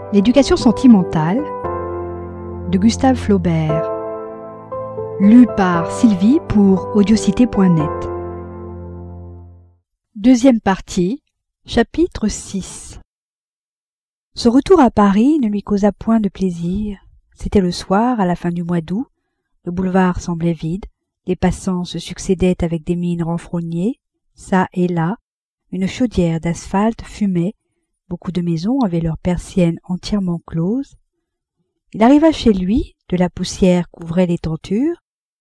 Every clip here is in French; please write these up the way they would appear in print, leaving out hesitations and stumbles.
L'éducation sentimentale de Gustave Flaubert. Lu par Sylvie pour audiocité.net. Deuxième partie, chapitre 6. Ce retour à Paris ne lui causa point de plaisir. C'était le soir, à la fin du mois d'août. Le boulevard semblait vide. Les passants se succédaient avec des mines renfrognées. Ça et là, une chaudière d'asphalte fumait. Beaucoup de maisons avaient leurs persiennes entièrement closes. Il arriva chez lui, de la poussière couvrait les tentures,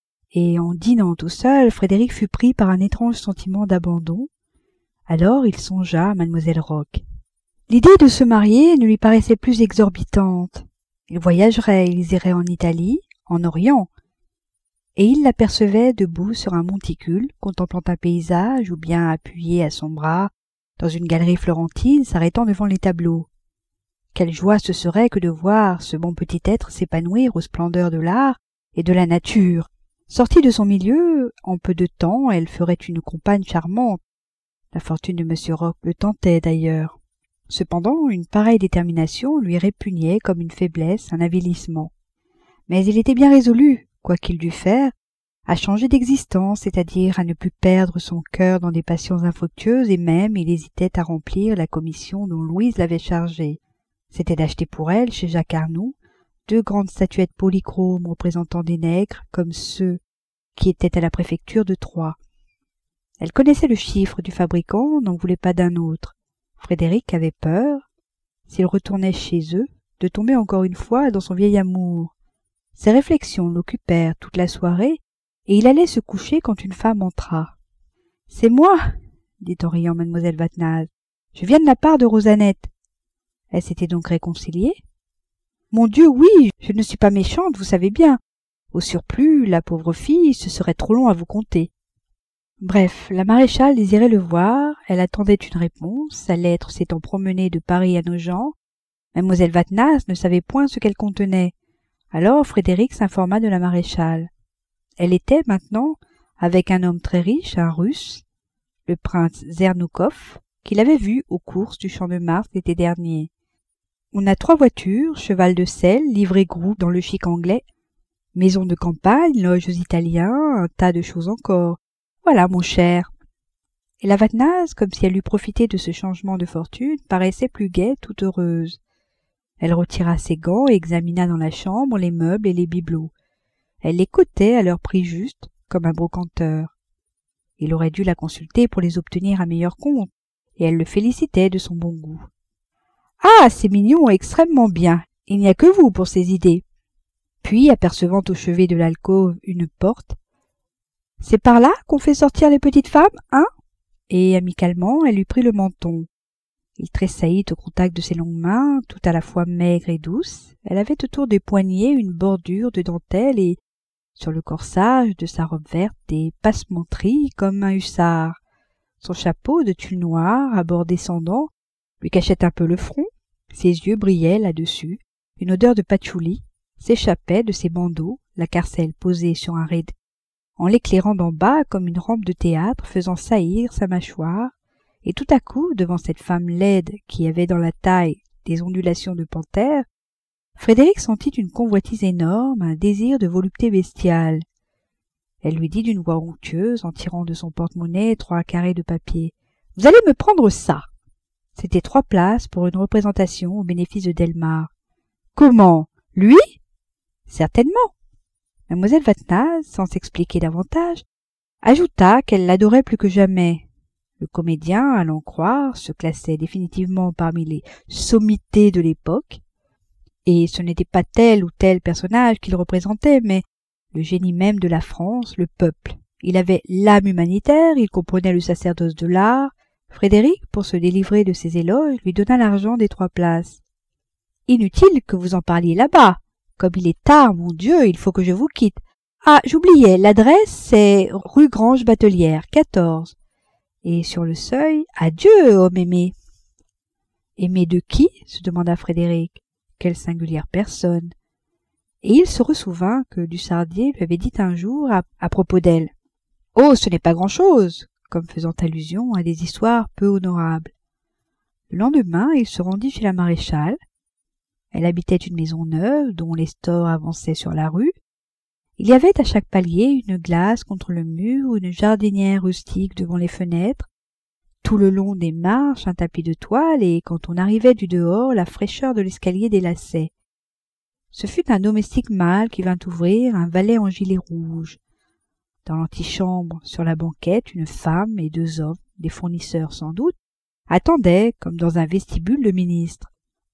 et en dînant tout seul, Frédéric fut pris par un étrange sentiment d'abandon. Alors il songea à Mademoiselle Roch. L'idée de se marier ne lui paraissait plus exorbitante. Ils voyageraient, ils iraient en Italie, en Orient, et il l'apercevait debout sur un monticule, contemplant un paysage ou bien appuyé à son bras dans une galerie florentine, s'arrêtant devant les tableaux. Quelle joie ce serait que de voir ce bon petit être s'épanouir aux splendeurs de l'art et de la nature. Sortie de son milieu, en peu de temps, elle ferait une compagne charmante. La fortune de M. Roch le tentait d'ailleurs. Cependant, une pareille détermination lui répugnait comme une faiblesse, un avilissement. Mais il était bien résolu, quoi qu'il dût faire, à changer d'existence, c'est-à-dire à ne plus perdre son cœur dans des passions infructueuses, et même il hésitait à remplir la commission dont Louise l'avait chargé. C'était d'acheter pour elle, chez Jacques Arnoux, 2 grandes statuettes polychromes représentant des nègres, comme ceux qui étaient à la préfecture de Troyes. Elle connaissait le chiffre du fabricant, n'en voulait pas d'un autre. Frédéric avait peur, s'il retournait chez eux, de tomber encore une fois dans son vieil amour. Ces réflexions l'occupèrent toute la soirée, et il allait se coucher quand une femme entra. « C'est moi, » dit en riant mademoiselle Vatnaz. « Je viens de la part de Rosanette. » Elle s'était donc réconciliée ? « Mon Dieu, oui, je ne suis pas méchante, vous savez bien. Au surplus, la pauvre fille, ce serait trop long à vous conter. » Bref, la maréchale désirait le voir, elle attendait une réponse, sa lettre s'étant promenée de Paris à Nogent. Mademoiselle Vatnaz ne savait point ce qu'elle contenait. Alors Frédéric s'informa de la maréchale. Elle était maintenant avec un homme très riche, un Russe, le prince Zernoukov, qu'il avait vu aux courses du Champ-de-Mars l'été dernier. On a 3 voitures, cheval de selle, livrée groupe dans le chic anglais, maison de campagne, loges aux Italiens, un tas de choses encore. Voilà, mon cher. Et la Vatnaz, comme si elle eût profité de ce changement de fortune, paraissait plus gaie, toute heureuse. Elle retira ses gants et examina dans la chambre les meubles et les bibelots. Elle les cotait à leur prix juste, comme un brocanteur. Il aurait dû la consulter pour les obtenir à meilleur compte, et elle le félicitait de son bon goût. « Ah, c'est mignon, extrêmement bien. Il n'y a que vous pour ces idées. » Puis, apercevant au chevet de l'alcôve une porte, « C'est par là qu'on fait sortir les petites femmes, hein ?» Et, amicalement, elle lui prit le menton. Il tressaillit au contact de ses longues mains, tout à la fois maigres et douces. Elle avait autour des poignets une bordure de dentelle et, sur le corsage de sa robe verte, des passementeries comme un hussard. Son chapeau de tulle noire, à bord descendant, lui cachait un peu le front. Ses yeux brillaient là-dessus. Une odeur de patchouli s'échappait de ses bandeaux, la carcelle posée sur un rideau, en l'éclairant d'en bas comme une rampe de théâtre, faisant saillir sa mâchoire. Et tout à coup, devant cette femme laide qui avait dans la taille des ondulations de panthère, Frédéric sentit une convoitise énorme, un désir de volupté bestiale. Elle lui dit d'une voix onctueuse, en tirant de son porte-monnaie 3 carrés de papier. « Vous allez me prendre ça !» C'était 3 places pour une représentation au bénéfice de Delmar. « Comment ? Lui ? » ?»« Certainement. » Mademoiselle Vatnaz, sans s'expliquer davantage, ajouta qu'elle l'adorait plus que jamais. Le comédien, à l'en croire, se classait définitivement parmi les sommités de l'époque, et ce n'était pas tel ou tel personnage qu'il représentait, mais le génie même de la France, le peuple. Il avait l'âme humanitaire, il comprenait le sacerdoce de l'art. Frédéric, pour se délivrer de ses éloges, lui donna l'argent des 3 places. « Inutile que vous en parliez là-bas. Comme il est tard, mon Dieu, il faut que je vous quitte. Ah, j'oubliais, l'adresse, c'est rue Grange-Batelière, 14. Et sur le seuil, « Adieu, homme aimé !»« Aimé de qui ?» se demanda Frédéric. Quelle singulière personne. Et il se ressouvint que Dussardier lui avait dit un jour à propos d'elle. « Oh, ce n'est pas grand-chose !» comme faisant allusion à des histoires peu honorables. Le lendemain, il se rendit chez la maréchale. Elle habitait une maison neuve dont les stores avançaient sur la rue. Il y avait à chaque palier une glace contre le mur, une jardinière rustique devant les fenêtres, tout le long des marches un tapis de toile, et quand on arrivait du dehors, la fraîcheur de l'escalier délaçait. Ce fut un domestique mâle qui vint ouvrir, un valet en gilet rouge. Dans l'antichambre, sur la banquette, une femme et 2 hommes, des fournisseurs sans doute, attendaient, comme dans un vestibule, le ministre.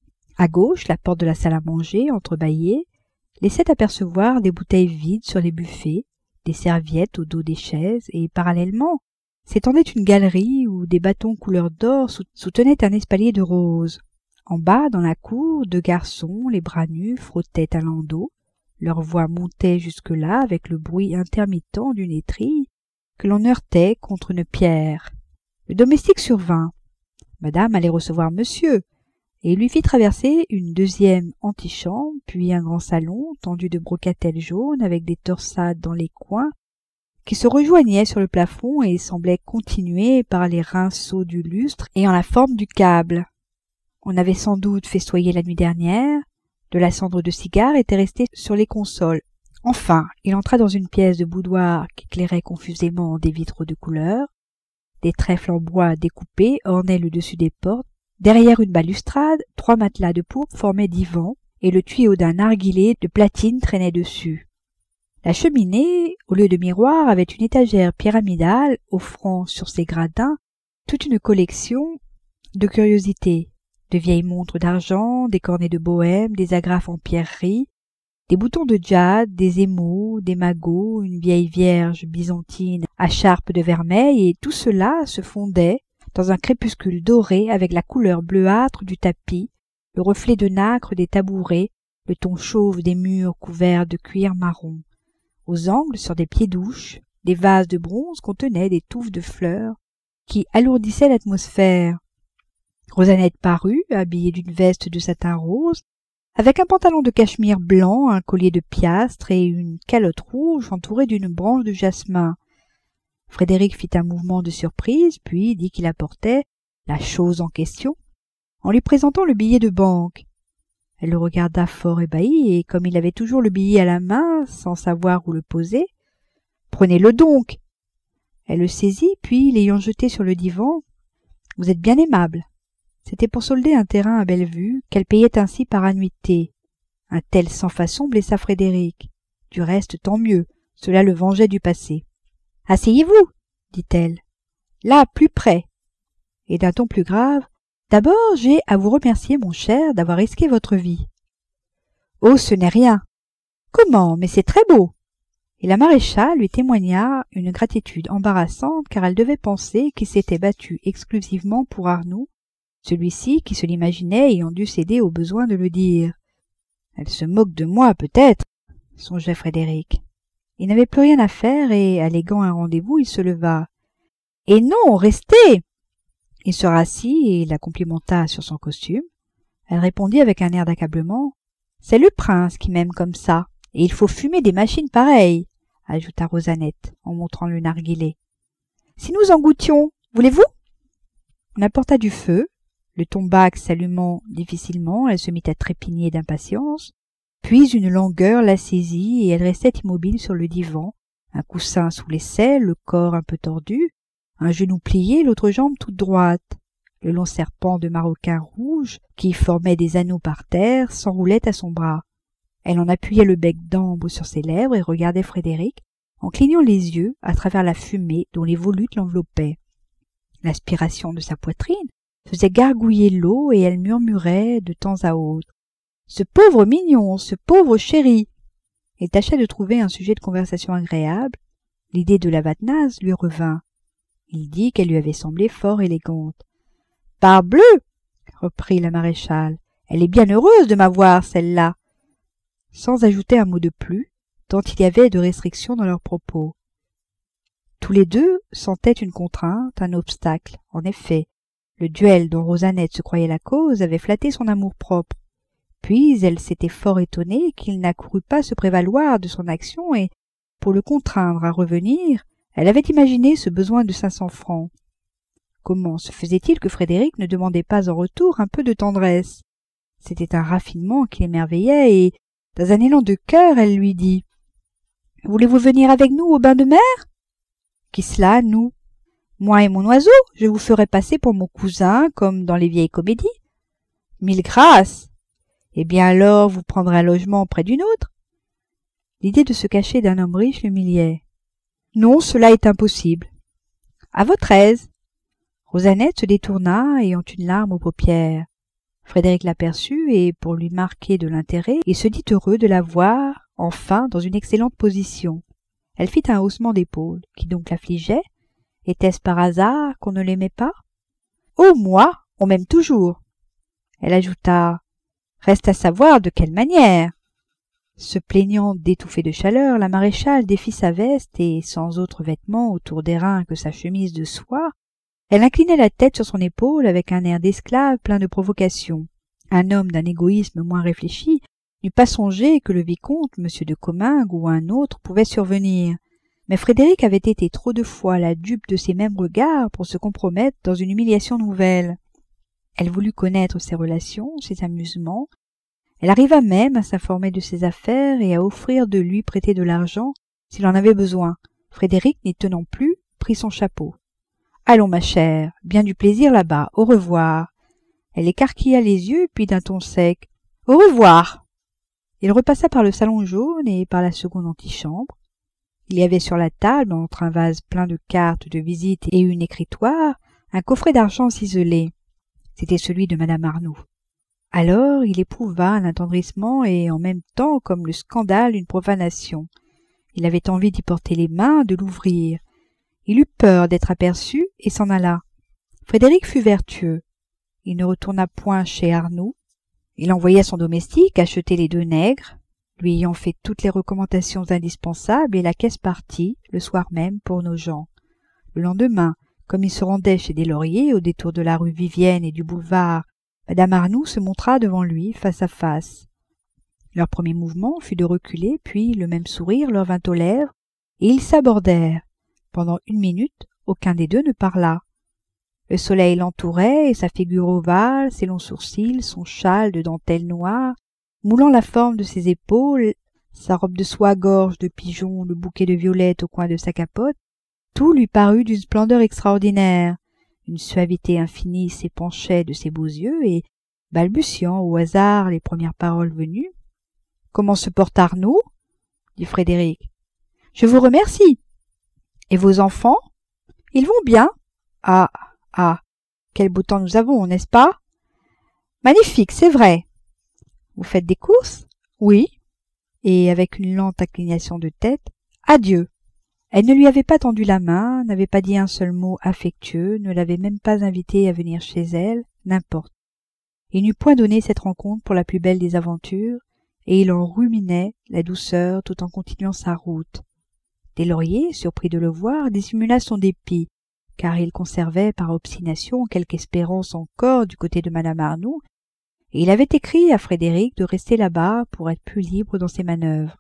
À gauche, la porte de la salle à manger, entrebâillée, laissait apercevoir des bouteilles vides sur les buffets, des serviettes au dos des chaises, et parallèlement s'étendait une galerie où des bâtons couleur d'or soutenaient un espalier de rose. En bas, dans la cour, 2 garçons, les bras nus, frottaient un landau. Leur voix montait jusque-là avec le bruit intermittent d'une étrille que l'on heurtait contre une pierre. Le domestique survint. Madame allait recevoir monsieur, et lui fit traverser une 2e antichambre, puis un grand salon tendu de brocatelle jaune avec des torsades dans les coins qui se rejoignaient sur le plafond et semblaient continuer par les rinceaux du lustre et en la forme du câble. On avait sans doute festoyé la nuit dernière, de la cendre de cigare était restée sur les consoles. Enfin, il entra dans une pièce de boudoir qu'éclairait confusément des vitraux de couleur. Des trèfles en bois découpés ornaient le dessus des portes. Derrière une balustrade, 3 matelas de pourpre formaient divans, et le tuyau d'un narguilé de platine traînait dessus. La cheminée, au lieu de miroir, avait une étagère pyramidale offrant sur ses gradins toute une collection de curiosités, de vieilles montres d'argent, des cornets de bohème, des agrafes en pierreries, des boutons de jade, des émaux, des magots, une vieille vierge byzantine à charpe de vermeil, et tout cela se fondait dans un crépuscule doré avec la couleur bleuâtre du tapis, le reflet de nacre des tabourets, le ton chauve des murs couverts de cuir marron. Aux angles, sur des pieds-douches, des vases de bronze contenaient des touffes de fleurs qui alourdissaient l'atmosphère. Rosanette parut, habillée d'une veste de satin rose, avec un pantalon de cachemire blanc, un collier de piastres et une calotte rouge entourée d'une branche de jasmin. Frédéric fit un mouvement de surprise, puis dit qu'il apportait la chose en question, en lui présentant le billet de banque. Elle le regarda fort ébahie, et comme il avait toujours le billet à la main, sans savoir où le poser, « Prenez-le donc !» Elle le saisit, puis, l'ayant jeté sur le divan, « Vous êtes bien aimable. » C'était pour solder un terrain à Bellevue, qu'elle payait ainsi par annuité. Un tel sans-façon blessa Frédéric. Du reste, tant mieux, cela le vengeait du passé. « Asseyez-vous, dit-elle. Là, plus près. » Et d'un ton plus grave, « D'abord, j'ai à vous remercier, mon cher, d'avoir risqué votre vie. »« Oh, ce n'est rien. »« Comment? Mais c'est très beau. » Et la maréchale lui témoigna une gratitude embarrassante, car elle devait penser qu'il s'était battu exclusivement pour Arnould, celui-ci qui se l'imaginait ayant dû céder au besoin de le dire. « Elle se moque de moi, peut-être, » songeait Frédéric. Il n'avait plus rien à faire et, alléguant un rendez-vous, il se leva. « Et non, restez !» Il se rassit et la complimenta sur son costume. Elle répondit avec un air d'accablement. « C'est le prince qui m'aime comme ça, et il faut fumer des machines pareilles, » ajouta Rosanette en montrant le narguilé. « Si nous en goûtions, voulez-vous » On apporta du feu. Le tombac s'allumant difficilement, elle se mit à trépigner d'impatience. Puis une langueur la saisit et elle restait immobile sur le divan, un coussin sous l'aisselle, le corps un peu tordu, un genou plié, l'autre jambe toute droite. Le long serpent de maroquin rouge, qui formait des anneaux par terre, s'enroulait à son bras. Elle en appuyait le bec d'ambre sur ses lèvres et regardait Frédéric, en clignant les yeux à travers la fumée dont les volutes l'enveloppaient. L'aspiration de sa poitrine faisait gargouiller l'eau et elle murmurait de temps à autre. « Ce pauvre mignon, ce pauvre chéri !» Elle tâcha de trouver un sujet de conversation agréable. L'idée de la Vatnaze lui revint. Il dit qu'elle lui avait semblé fort élégante. « Parbleu !» reprit la maréchale. « Elle est bien heureuse de m'avoir, celle-là !» Sans ajouter un mot de plus, tant il y avait de restrictions dans leurs propos. Tous les deux sentaient une contrainte, un obstacle. En effet, le duel dont Rosanette se croyait la cause avait flatté son amour-propre. Puis elle s'était fort étonnée qu'il n'accourût pas se prévaloir de son action et, pour le contraindre à revenir, elle avait imaginé ce besoin de 500 francs. Comment se faisait-il que Frédéric ne demandait pas en retour un peu de tendresse? C'était un raffinement qui l'émerveillait, et, dans un élan de cœur, elle lui dit « Voulez-vous venir avec nous au bain de mer ?»« Qui cela, nous ?»« Moi et mon oiseau, je vous ferai passer pour mon cousin, comme dans les vieilles comédies. »« Mille grâces. Eh bien alors, vous prendrez un logement près d'une autre. » L'idée de se cacher d'un homme riche l'humiliait. « Non, cela est impossible. »« À votre aise. » Rosanette se détourna, ayant une larme aux paupières. Frédéric l'aperçut, et pour lui marquer de l'intérêt, il se dit heureux de la voir, enfin, dans une excellente position. Elle fit un haussement d'épaules. Qui donc l'affligeait? Était-ce par hasard qu'on ne l'aimait pas? « Oh, moi, on m'aime toujours. » Elle ajouta « Reste à savoir de quelle manière. » Se plaignant d'étouffer de chaleur, la maréchale défit sa veste et, sans autre vêtement autour des reins que sa chemise de soie, elle inclinait la tête sur son épaule avec un air d'esclave plein de provocation. Un homme d'un égoïsme moins réfléchi n'eût pas songé que le vicomte, M. de Comminges ou un autre pouvait survenir. Mais Frédéric avait été trop de fois la dupe de ces mêmes regards pour se compromettre dans une humiliation nouvelle. Elle voulut connaître ses relations, ses amusements. Elle arriva même à s'informer de ses affaires et à offrir de lui prêter de l'argent s'il en avait besoin. Frédéric, n'y tenant plus, prit son chapeau. « Allons, ma chère, bien du plaisir là-bas, au revoir. » Elle écarquilla les yeux, puis d'un ton sec. « Au revoir !» Il repassa par le salon jaune et par la seconde antichambre. Il y avait sur la table, entre un vase plein de cartes de visite et une écritoire, un coffret d'argent ciselé. C'était celui de Madame Arnould. Alors il éprouva un attendrissement et en même temps comme le scandale d'une profanation. Il avait envie d'y porter les mains, de l'ouvrir. Il eut peur d'être aperçu et s'en alla. Frédéric fut vertueux. Il ne retourna point chez Arnould. Il envoya son domestique acheter les 2 nègres, lui ayant fait toutes les recommandations indispensables, et la caisse partit, le soir même, pour Nogent. Le lendemain, comme il se rendait chez Deslauriers, au détour de la rue Vivienne et du boulevard, Madame Arnould se montra devant lui, face à face. Leur premier mouvement fut de reculer, puis le même sourire leur vint aux lèvres, et ils s'abordèrent. Pendant 1 minute, aucun des deux ne parla. Le soleil l'entourait, et sa figure ovale, ses longs sourcils, son châle de dentelle noire, moulant la forme de ses épaules, sa robe de soie gorge de pigeon, le bouquet de violettes au coin de sa capote, tout lui parut d'une splendeur extraordinaire. Une suavité infinie s'épanchait de ses beaux yeux, et, balbutiant au hasard les premières paroles venues, « Comment se porte Arnould ?» dit Frédéric. « Je vous remercie. Et vos enfants? Ils vont bien. Ah, ah, quel beau temps nous avons, n'est-ce pas? Magnifique, c'est vrai. Vous faites des courses? Oui. Et avec une lente inclination de tête, adieu. Elle ne lui avait pas tendu la main, n'avait pas dit un seul mot affectueux, ne l'avait même pas invité à venir chez elle, n'importe. Il n'eût point donné cette rencontre pour la plus belle des aventures, et il en ruminait la douceur tout en continuant sa route. Deslauriers, surpris de le voir, dissimula son dépit, car il conservait par obstination quelque espérance encore du côté de Madame Arnould, et il avait écrit à Frédéric de rester là-bas pour être plus libre dans ses manœuvres.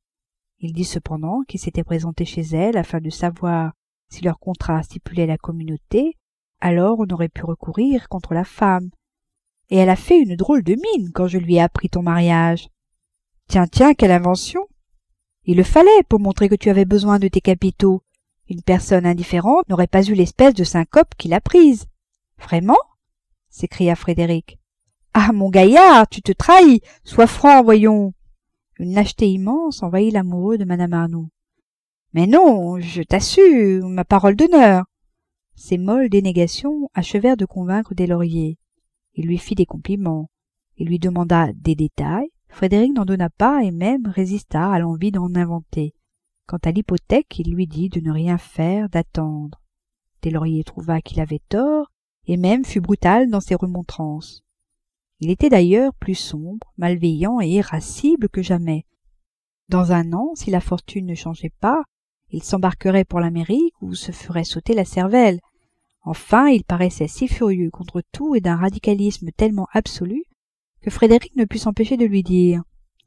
Il dit cependant qu'il s'était présenté chez elle afin de savoir si leur contrat stipulait la communauté, alors on aurait pu recourir contre la femme. Et elle a fait une drôle de mine quand je lui ai appris ton mariage. Tiens, tiens, quelle invention! Il le fallait pour montrer que tu avais besoin de tes capitaux. Une personne indifférente n'aurait pas eu l'espèce de syncope qu'il a prise. Vraiment? S'écria Frédéric. Ah, mon gaillard, tu te trahis! Sois franc, voyons! Une lâcheté immense envahit l'amoureux de Madame Arnould. Mais non, je t'assure, ma parole d'honneur. Ces molles dénégations achevèrent de convaincre Deslauriers. Il lui fit des compliments. Il lui demanda des détails. Frédéric n'en donna pas et même résista à l'envie d'en inventer. Quant à l'hypothèque, il lui dit de ne rien faire, d'attendre. Deslauriers trouva qu'il avait tort et même fut brutal dans ses remontrances. Il était d'ailleurs plus sombre, malveillant et irascible que jamais. Dans 1 an, si la fortune ne changeait pas, il s'embarquerait pour l'Amérique où se ferait sauter la cervelle. Enfin, il paraissait si furieux contre tout et d'un radicalisme tellement absolu que Frédéric ne put s'empêcher de lui dire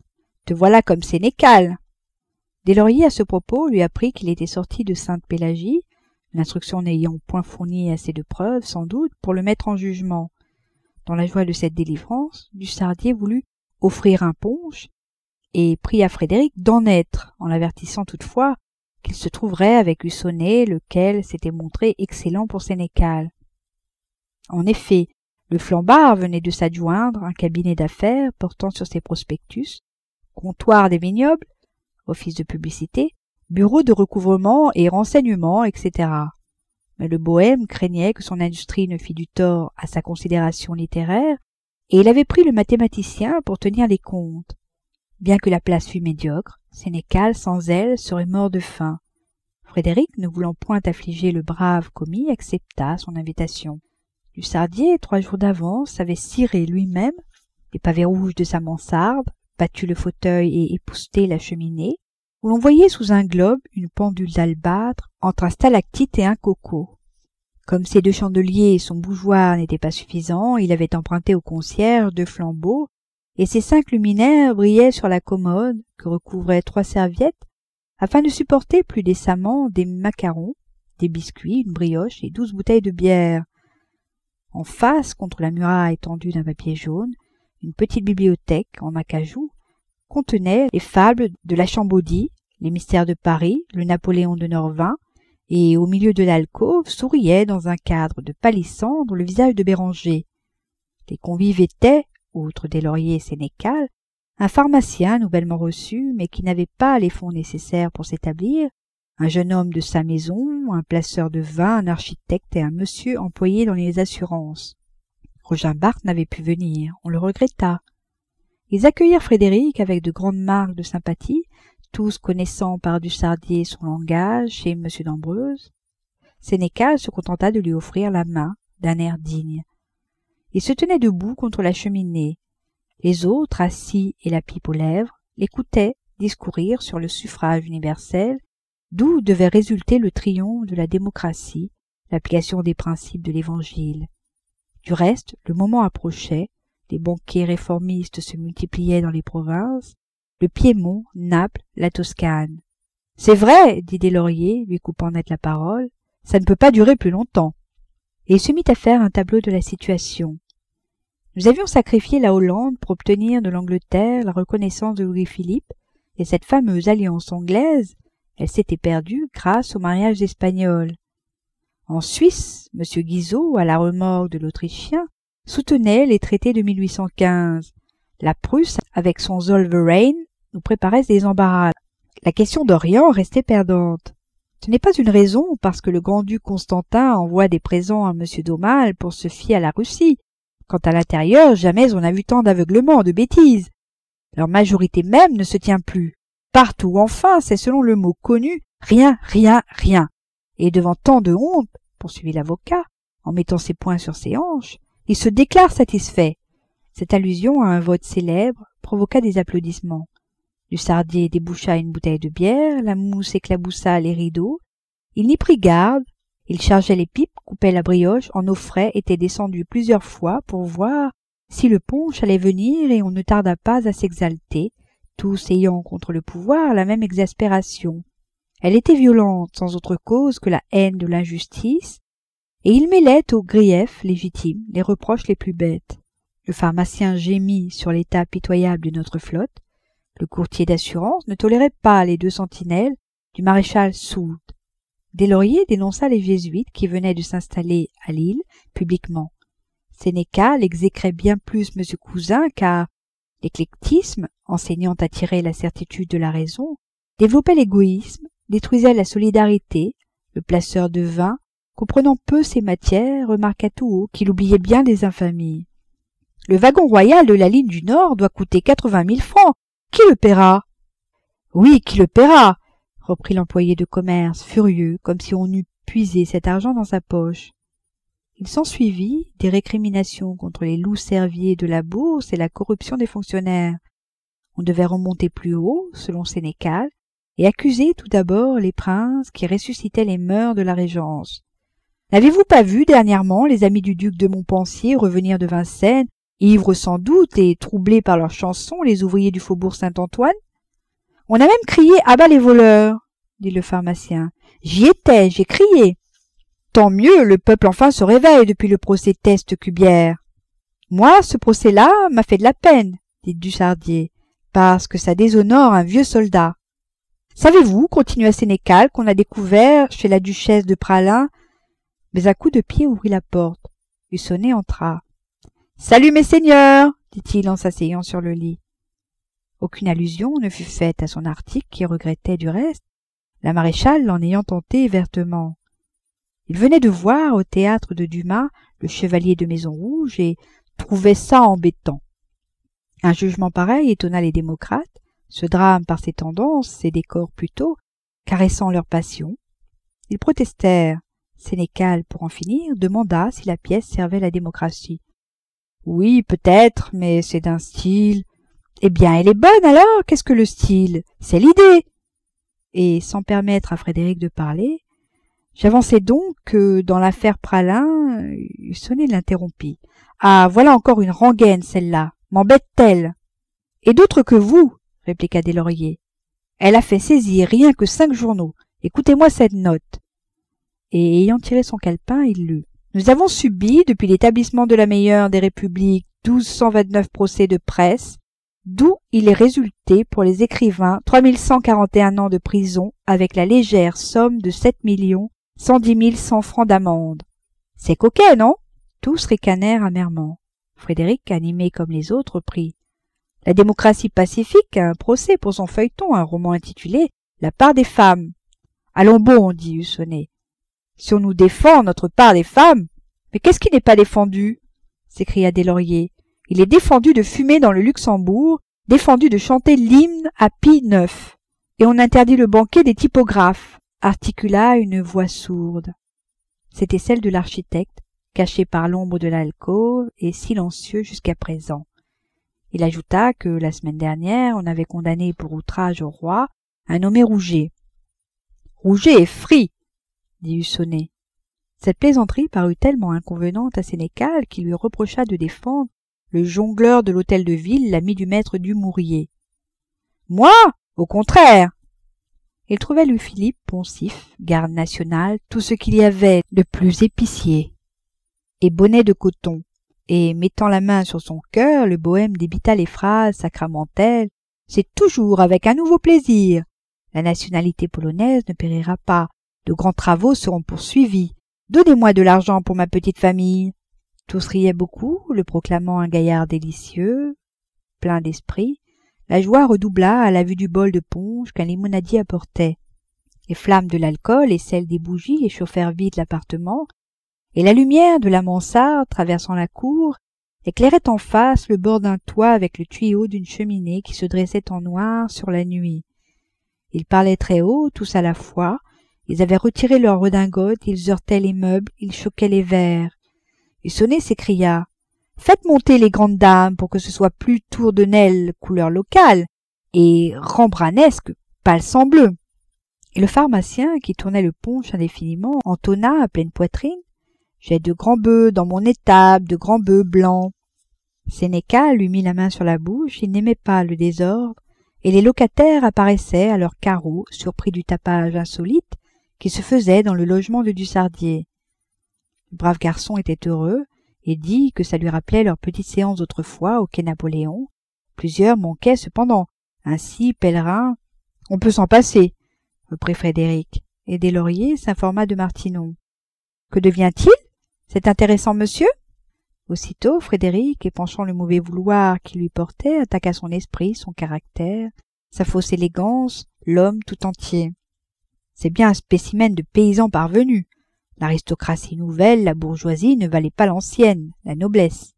« Te voilà comme Sénécal !» Deslauriers, à ce propos, lui apprit qu'il était sorti de Sainte-Pélagie, l'instruction n'ayant point fourni assez de preuves, sans doute, pour le mettre en jugement. Dans la joie de cette délivrance, Dussardier voulut offrir un punch et pria Frédéric d'en être, en l'avertissant toutefois qu'il se trouverait avec Hussonnet, lequel s'était montré excellent pour Sénécal. En effet, le flambard venait de s'adjoindre un cabinet d'affaires portant sur ses prospectus, comptoir des vignobles, office de publicité, bureau de recouvrement et renseignement, etc. Mais le bohème craignait que son industrie ne fît du tort à sa considération littéraire, et il avait pris le mathématicien pour tenir les comptes. Bien que la place fût médiocre, Sénécal, sans elle, serait mort de faim. Frédéric, ne voulant point affliger le brave commis, accepta son invitation. Dussardier, 3 jours d'avance, avait ciré lui-même les pavés rouges de sa mansarde, battu le fauteuil et épousseté la cheminée, où l'on voyait sous un globe une pendule d'albâtre entre un stalactite et un coco. Comme ces 2 chandeliers et son bougeoir n'étaient pas suffisants, il avait emprunté au concierge 2 flambeaux, et ces 5 luminaires brillaient sur la commode que recouvraient 3 serviettes, afin de supporter plus décemment des macarons, des biscuits, une brioche et 12 bouteilles de bière. En face, contre la muraille tendue d'un papier jaune, une petite bibliothèque en acajou contenait les fables de la Chambaudie, les mystères de Paris, le Napoléon de Norvins, et au milieu de l'alcôve souriait dans un cadre de palissandre le visage de Béranger. Les convives étaient, outre Deslauriers et Sénécal, un pharmacien nouvellement reçu, mais qui n'avait pas les fonds nécessaires pour s'établir, un jeune homme de sa maison, un placeur de vin, un architecte et un monsieur employé dans les assurances. Roger Barthes n'avait pu venir, on le regretta. Ils accueillirent Frédéric avec de grandes marques de sympathie, tous connaissant par Dussardier son langage chez M. d'Ambreuse. Sénécal se contenta de lui offrir la main d'un air digne. Il se tenait debout contre la cheminée. Les autres, assis et la pipe aux lèvres, l'écoutaient discourir sur le suffrage universel, d'où devait résulter le triomphe de la démocratie, l'application des principes de l'Évangile. Du reste, le moment approchait, les banquets réformistes se multipliaient dans les provinces, le Piémont, Naples, la Toscane. « C'est vrai, dit Deslauriers, lui coupant net la parole, ça ne peut pas durer plus longtemps. » Et il se mit à faire un tableau de la situation. Nous avions sacrifié la Hollande pour obtenir de l'Angleterre la reconnaissance de Louis-Philippe, et cette fameuse alliance anglaise, elle s'était perdue grâce au mariage d'Espagnols. En Suisse, M. Guizot, à la remorque de l'Autrichien, soutenait les traités de 1815. La Prusse, avec son Zollverein, nous préparait des embarras. La question d'Orient restait perdante. Ce n'est pas une raison parce que le grand-duc Constantin envoie des présents à M. d'Aumale pour se fier à la Russie. Quant à l'intérieur, jamais on n'a vu tant d'aveuglement, de bêtises. Leur majorité même ne se tient plus. Partout, enfin, c'est selon le mot connu, rien, rien, rien. Et devant tant de honte, poursuivit l'avocat, en mettant ses poings sur ses hanches, il se déclare satisfait. Cette allusion à un vote célèbre provoqua des applaudissements. Dussardier déboucha une bouteille de bière, la mousse éclaboussa les rideaux. Il n'y prit garde, il chargeait les pipes, coupait la brioche, en offrait, était descendu plusieurs fois pour voir si le punch allait venir et on ne tarda pas à s'exalter, tous ayant contre le pouvoir la même exaspération. Elle était violente, sans autre cause que la haine de l'injustice, et il mêlait aux griefs légitimes les reproches les plus bêtes. Le pharmacien gémit sur l'état pitoyable de notre flotte. Le courtier d'assurance ne tolérait pas les 2 sentinelles du maréchal Soult. Deslauriers dénonça les jésuites qui venaient de s'installer à Lille publiquement. Sénécal exécrait bien plus M. Cousin car l'éclectisme, enseignant à tirer la certitude de la raison, développait l'égoïsme, détruisait la solidarité. Le placeur de vin, comprenant peu ces matières, remarqua tout haut qu'il oubliait bien des infamies. « Le wagon royal de la ligne du Nord doit coûter 80 000 francs. Qui le paiera ?»« Oui, qui le paiera ?» reprit l'employé de commerce, furieux, comme si on eût puisé cet argent dans sa poche. Il s'ensuivit des récriminations contre les loups-cerviers de la bourse et la corruption des fonctionnaires. On devait remonter plus haut, selon Sénécal, et accuser tout d'abord les princes qui ressuscitaient les mœurs de la Régence. N'avez-vous pas vu dernièrement les amis du duc de Montpensier revenir de Vincennes, ivres sans doute et troublés par leurs chansons, les ouvriers du faubourg Saint-Antoine? On a même crié « À bas les voleurs !» dit le pharmacien. « J'y étais, j'ai crié. » Tant mieux, le peuple enfin se réveille depuis le procès Teste-Cubière. Moi, ce procès-là m'a fait de la peine, dit Dussardier, parce que ça déshonore un vieux soldat. Savez-vous, continua Sénécal, qu'on a découvert chez la duchesse de Praslin, mais un coup de pied ouvrit la porte. Hussonnet entra. « Salut, mes seigneurs !» dit-il en s'asseyant sur le lit. Aucune allusion ne fut faite à son article, qui regrettait du reste, la maréchale l'en ayant tenté vertement. Il venait de voir au théâtre de Dumas le chevalier de Maison Rouge et trouvait ça embêtant. Un jugement pareil étonna les démocrates, ce drame par ses tendances, ses décors plutôt, caressant leur passion. Ils protestèrent. Sénécal, pour en finir, demanda si la pièce servait la démocratie. « Oui, peut-être, mais c'est d'un style. »« Eh bien, elle est bonne alors, qu'est-ce que le style? C'est l'idée !» Et sans permettre à Frédéric de parler, j'avançai donc que dans l'affaire Praslin, Hussonnet l'interrompit. « Ah, voilà encore une rengaine, celle-là. M'embête-t-elle ?»« Et d'autres que vous, » répliqua Deslauriers. « Elle a fait saisir rien que 5 journaux. Écoutez-moi cette note. » Et ayant tiré son calepin, il lut. « Nous avons subi, depuis l'établissement de la meilleure des républiques, 1229 procès de presse, d'où il est résulté pour les écrivains 3141 ans de prison avec la légère somme de 7 110 100 francs d'amende. C'est coquet, non ?» Tous ricanèrent amèrement. Frédéric, animé comme les autres, reprit. « La démocratie pacifique a un procès pour son feuilleton, un roman intitulé « La part des femmes ». Allons bon, dit Hussonnet. Si on nous défend notre part des femmes, mais qu'est-ce qui n'est pas défendu? S'écria Deslauriers. Il est défendu de fumer dans le Luxembourg, défendu de chanter l'hymne à Pie IX, et on interdit le banquet des typographes, articula une voix sourde. C'était celle de l'architecte, caché par l'ombre de l'alcôve et silencieux jusqu'à présent. Il ajouta que la semaine dernière, on avait condamné pour outrage au roi un nommé Rouget. Rouget est frit, dit Hussonnet. Cette plaisanterie parut tellement inconvenante à Sénécal qu'il lui reprocha de défendre le jongleur de l'hôtel de ville, l'ami du maître Dumouriez. « Moi, au contraire !» Il trouvait Louis-Philippe poncif, garde national, tout ce qu'il y avait de plus épicier, et bonnet de coton, et, mettant la main sur son cœur, le bohème débita les phrases sacramentelles. « C'est toujours avec un nouveau plaisir. La nationalité polonaise ne périra pas. De grands travaux seront poursuivis. Donnez-moi de l'argent pour ma petite famille. » Tous riaient beaucoup, le proclamant un gaillard délicieux, plein d'esprit. La joie redoubla à la vue du bol de punch qu'un limonadier apportait. Les flammes de l'alcool et celles des bougies échauffèrent vite l'appartement, et la lumière de la mansarde, traversant la cour, éclairait en face le bord d'un toit avec le tuyau d'une cheminée qui se dressait en noir sur la nuit. Ils parlaient très haut, tous à la fois. Ils avaient retiré leurs redingotes, ils heurtaient les meubles, ils choquaient les verres. Hussonnet s'écria. « Faites monter les grandes dames pour que ce soit plus Tour-de-Nesle couleur locale et rembranesque palsambleu. » bleu. Et le pharmacien, qui tournait le punch indéfiniment, entonna à pleine poitrine. « J'ai de grands bœufs dans mon étable, de grands bœufs blancs. » Sénécal lui mit la main sur la bouche, il n'aimait pas le désordre, et les locataires apparaissaient à leurs carreaux, surpris du tapage insolite qui se faisait dans le logement de Dussardier. Le brave garçon était heureux et dit que ça lui rappelait leurs petites séances d'autrefois au quai Napoléon. Plusieurs manquaient cependant. Ainsi, Pèlerin, « On peut s'en passer », reprit Frédéric, et Deslauriers s'informa de Martinon. « Que devient-il, cet intéressant monsieur ?» Aussitôt, Frédéric, épanchant le mauvais vouloir qui lui portait, attaqua son esprit, son caractère, sa fausse élégance, l'homme tout entier. C'est bien un spécimen de paysan parvenu. L'aristocratie nouvelle, la bourgeoisie ne valait pas l'ancienne, la noblesse.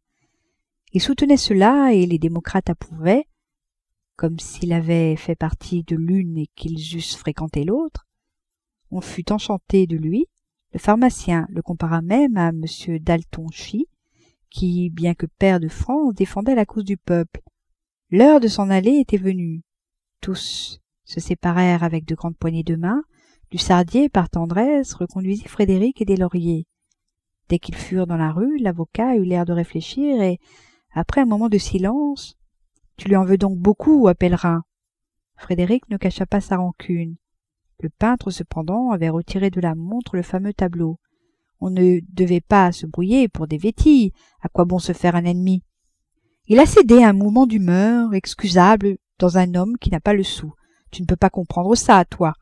Il soutenait cela et les démocrates approuvaient, comme s'il avait fait partie de l'une et qu'ils eussent fréquenté l'autre. On fut enchanté de lui. Le pharmacien le compara même à M. d'Altonchi, qui, bien que pair de France, défendait la cause du peuple. L'heure de s'en aller était venue. Tous se séparèrent avec de grandes poignées de main. Dussardier, par tendresse, reconduisit Frédéric et Deslauriers. Dès qu'ils furent dans la rue, l'avocat eut l'air de réfléchir et, après un moment de silence, « Tu lui en veux donc beaucoup, à Pèlerin ?» Frédéric ne cacha pas sa rancune. Le peintre, cependant, avait retiré de la montre le fameux tableau. On ne devait pas se brouiller pour des vétilles. À quoi bon se faire un ennemi? Il a cédé à un mouvement d'humeur excusable dans un homme qui n'a pas le sou. Tu ne peux pas comprendre ça, toi.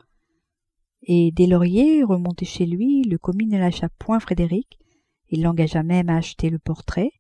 Et Deslauriers, remonté chez lui, le commis ne lâcha point Frédéric. Il l'engagea même à acheter le portrait.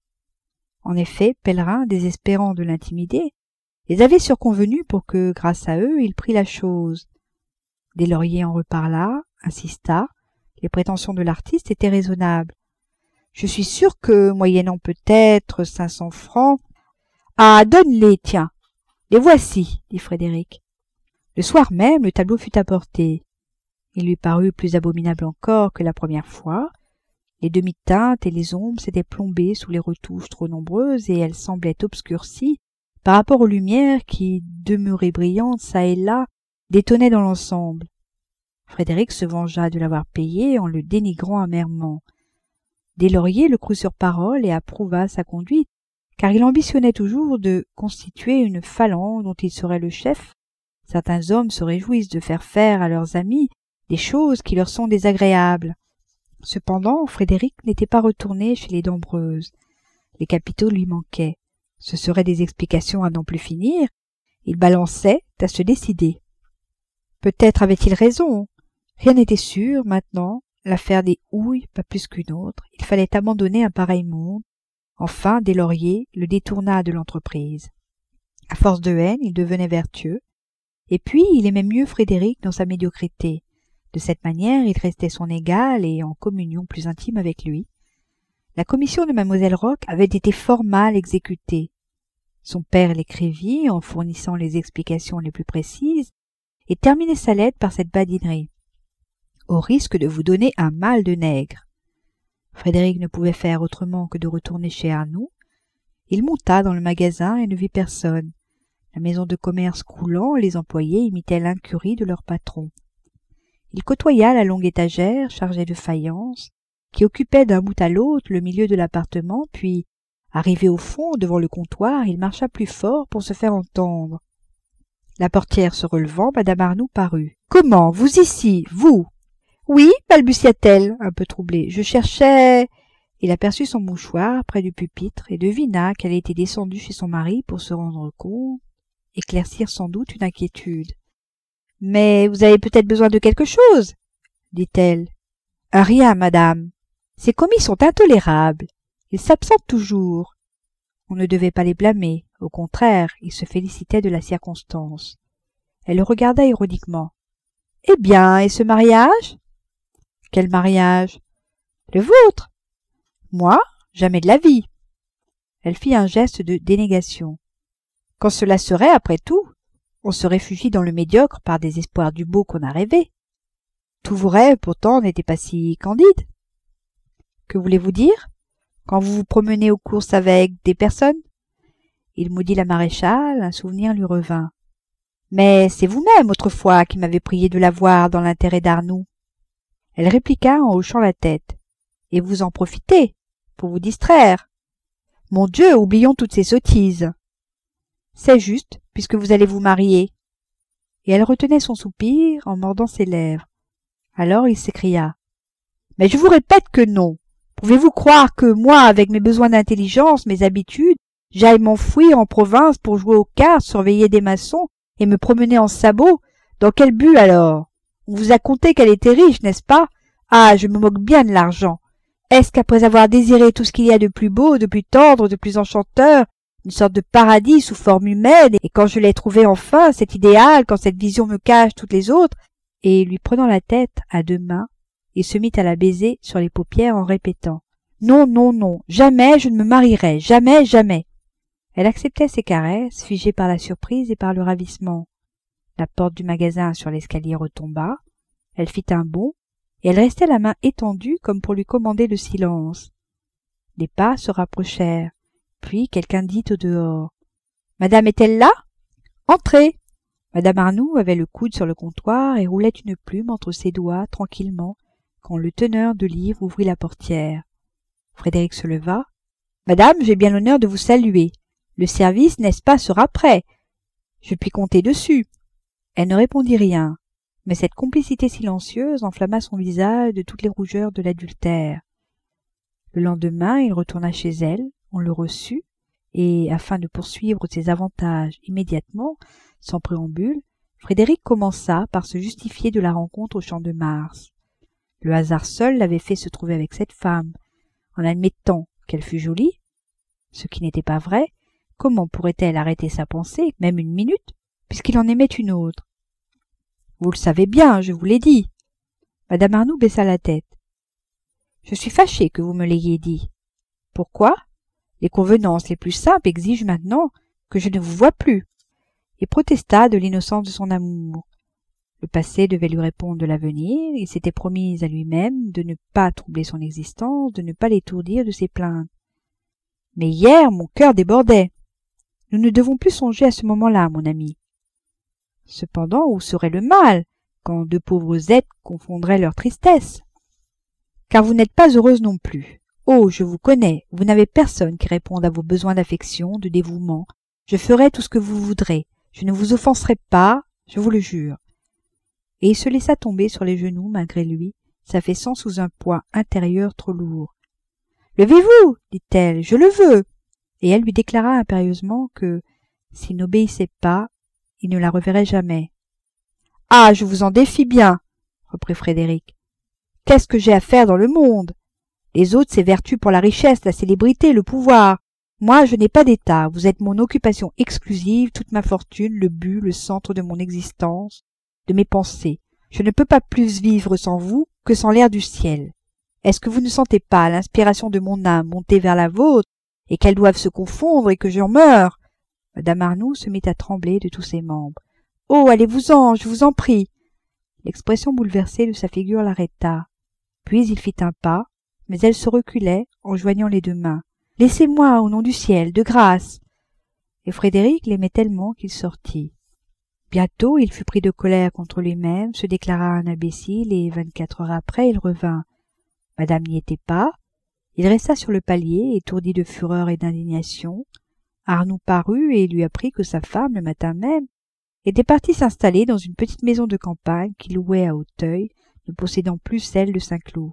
En effet, Pellerin, désespérant de l'intimider, les avait surconvenus pour que, grâce à eux, il prît la chose. Deslauriers en reparla, insista. Les prétentions de l'artiste étaient raisonnables. Je suis sûr que, moyennant peut-être 500 francs... Ah, donne-les, tiens. Les voici, dit Frédéric. Le soir même, le tableau fut apporté. Il lui parut plus abominable encore que la première fois. Les demi-teintes et les ombres s'étaient plombées sous les retouches trop nombreuses et elles semblaient obscurcies par rapport aux lumières qui, demeurées brillantes çà et là, détonnaient dans l'ensemble. Frédéric se vengea de l'avoir payé en le dénigrant amèrement. Deslauriers le crut sur parole et approuva sa conduite, car il ambitionnait toujours de constituer une phalange dont il serait le chef. Certains hommes se réjouissent de faire faire à leurs amis des choses qui leur sont désagréables. Cependant, Frédéric n'était pas retourné chez les Dambreuses. Les capitaux lui manquaient. Ce seraient des explications à n'en plus finir. Il balançait à se décider. Peut-être avait-il raison. Rien n'était sûr, maintenant. L'affaire des houilles, pas plus qu'une autre. Il fallait abandonner un pareil monde. Enfin, Deslauriers le détourna de l'entreprise. À force de haine, il devenait vertueux. Et puis, il aimait mieux Frédéric dans sa médiocrité. De cette manière, il restait son égal et en communion plus intime avec lui. La commission de Mademoiselle Roch avait été fort mal exécutée. Son père l'écrivit en fournissant les explications les plus précises et terminait sa lettre par cette badinerie. Au risque de vous donner un mal de nègre. Frédéric ne pouvait faire autrement que de retourner chez Arnoux. Il monta dans le magasin et ne vit personne. La maison de commerce croulant, les employés imitaient l'incurie de leur patron. Il côtoya la longue étagère chargée de faïences, qui occupait d'un bout à l'autre le milieu de l'appartement, puis, arrivé au fond, devant le comptoir, il marcha plus fort pour se faire entendre. La portière se relevant, madame Arnoux parut. « Comment, vous ici, vous ?»« Oui, balbutia-t-elle, un peu troublée. Je cherchais... » Il aperçut son mouchoir près du pupitre et devina qu'elle était descendue chez son mari pour se rendre compte, éclaircir sans doute une inquiétude. « Mais vous avez peut-être besoin de quelque chose ?» dit-elle. « Rien, madame. Ces commis sont intolérables. Ils s'absentent toujours. » On ne devait pas les blâmer. Au contraire, ils se félicitaient de la circonstance. Elle le regarda ironiquement. « Eh bien, et ce mariage ?»« Quel mariage ?»« Le vôtre. »« Moi, jamais de la vie. » Elle fit un geste de dénégation. « Quand cela serait, après tout, on se réfugie dans le médiocre par des espoirs du beau qu'on a rêvé. Tous vos rêves, pourtant, n'étaient pas si candides. Que voulez-vous dire? Quand vous vous promenez aux courses avec des personnes? » Il maudit la maréchale, un souvenir lui revint. « Mais c'est vous-même, autrefois, qui m'avez prié de la voir dans l'intérêt d'Arnoux. » Elle répliqua en hochant la tête. « Et vous en profitez, pour vous distraire. Mon Dieu, oublions toutes ces sottises. » C'est juste, puisque vous allez vous marier. Et elle retenait son soupir en mordant ses lèvres. Alors il s'écria. « Mais je vous répète que non. Pouvez-vous croire que moi, avec mes besoins d'intelligence, mes habitudes, j'aille m'enfouir en province pour jouer aux cartes, surveiller des maçons et me promener en sabots? Dans quel but alors? On vous a conté qu'elle était riche, n'est-ce pas? Ah, je me moque bien de l'argent. Est-ce qu'après avoir désiré tout ce qu'il y a de plus beau, de plus tendre, de plus enchanteur, une sorte de paradis sous forme humaine, et quand je l'ai trouvé enfin, cet idéal, quand cette vision me cache toutes les autres, et lui prenant la tête à deux mains, il se mit à la baiser sur les paupières en répétant « Non, non, non, jamais je ne me marierai, jamais, jamais !» Elle acceptait ses caresses, figée par la surprise et par le ravissement. La porte du magasin sur l'escalier retomba, elle fit un bond, et elle restait la main étendue comme pour lui commander le silence. Les pas se rapprochèrent. Puis quelqu'un dit au dehors. « Madame est-elle là? Entrez !» Madame Arnoux avait le coude sur le comptoir et roulait une plume entre ses doigts tranquillement quand le teneur de livres ouvrit la portière. Frédéric se leva. « Madame, j'ai bien l'honneur de vous saluer. Le service, n'est-ce pas, sera prêt. Je puis compter dessus. » Elle ne répondit rien, mais cette complicité silencieuse enflamma son visage de toutes les rougeurs de l'adultère. Le lendemain, il retourna chez elle, on le reçut, et, afin de poursuivre ses avantages immédiatement, sans préambule, Frédéric commença par se justifier de la rencontre au champ de Mars. Le hasard seul l'avait fait se trouver avec cette femme. En admettant qu'elle fût jolie, ce qui n'était pas vrai, comment pourrait-elle arrêter sa pensée, même une minute, puisqu'il en aimait une autre? Vous le savez bien, je vous l'ai dit. Madame Arnould baissa la tête. Je suis fâchée que vous me l'ayez dit. Pourquoi? Les convenances les plus simples exigent maintenant que je ne vous voie plus. Il protesta de l'innocence de son amour. Le passé devait lui répondre de l'avenir, il s'était promis à lui-même de ne pas troubler son existence, de ne pas l'étourdir de ses plaintes. Mais hier, mon cœur débordait. Nous ne devons plus songer à ce moment-là, mon ami. Cependant, où serait le mal, quand deux pauvres êtres confondraient leur tristesse? Car vous n'êtes pas heureuse non plus. Oh, je vous connais, vous n'avez personne qui réponde à vos besoins d'affection, de dévouement. Je ferai tout ce que vous voudrez. Je ne vous offenserai pas, je vous le jure. Et il se laissa tomber sur les genoux malgré lui, s'affaissant sous un poids intérieur trop lourd. « Levez-vous, dit-elle, je le veux. » Et elle lui déclara impérieusement que, s'il n'obéissait pas, il ne la reverrait jamais. « Ah, je vous en défie bien, reprit Frédéric. « Qu'est-ce que j'ai à faire dans le monde? Les autres s'évertuent pour la richesse, la célébrité, le pouvoir. Moi, je n'ai pas d'état, vous êtes mon occupation exclusive, toute ma fortune, le but, le centre de mon existence, de mes pensées. Je ne peux pas plus vivre sans vous que sans l'air du ciel. Est-ce que vous ne sentez pas l'inspiration de mon âme monter vers la vôtre, et qu'elles doivent se confondre et que j'en meure? » Madame Arnould se mit à trembler de tous ses membres. « Oh, allez-vous-en, je vous en prie !» L'expression bouleversée de sa figure l'arrêta. Puis il fit un pas, mais elle se reculait en joignant les deux mains. « Laissez-moi, au nom du ciel, de grâce !» Et Frédéric l'aimait tellement qu'il sortit. Bientôt il fut pris de colère contre lui-même, se déclara un imbécile, et 24 heures après il revint. Madame n'y était pas. Il resta sur le palier, étourdi de fureur et d'indignation. Arnould parut et lui apprit que sa femme, le matin même, était partie s'installer dans une petite maison de campagne qu'il louait à Auteuil, ne possédant plus celle de Saint-Cloud.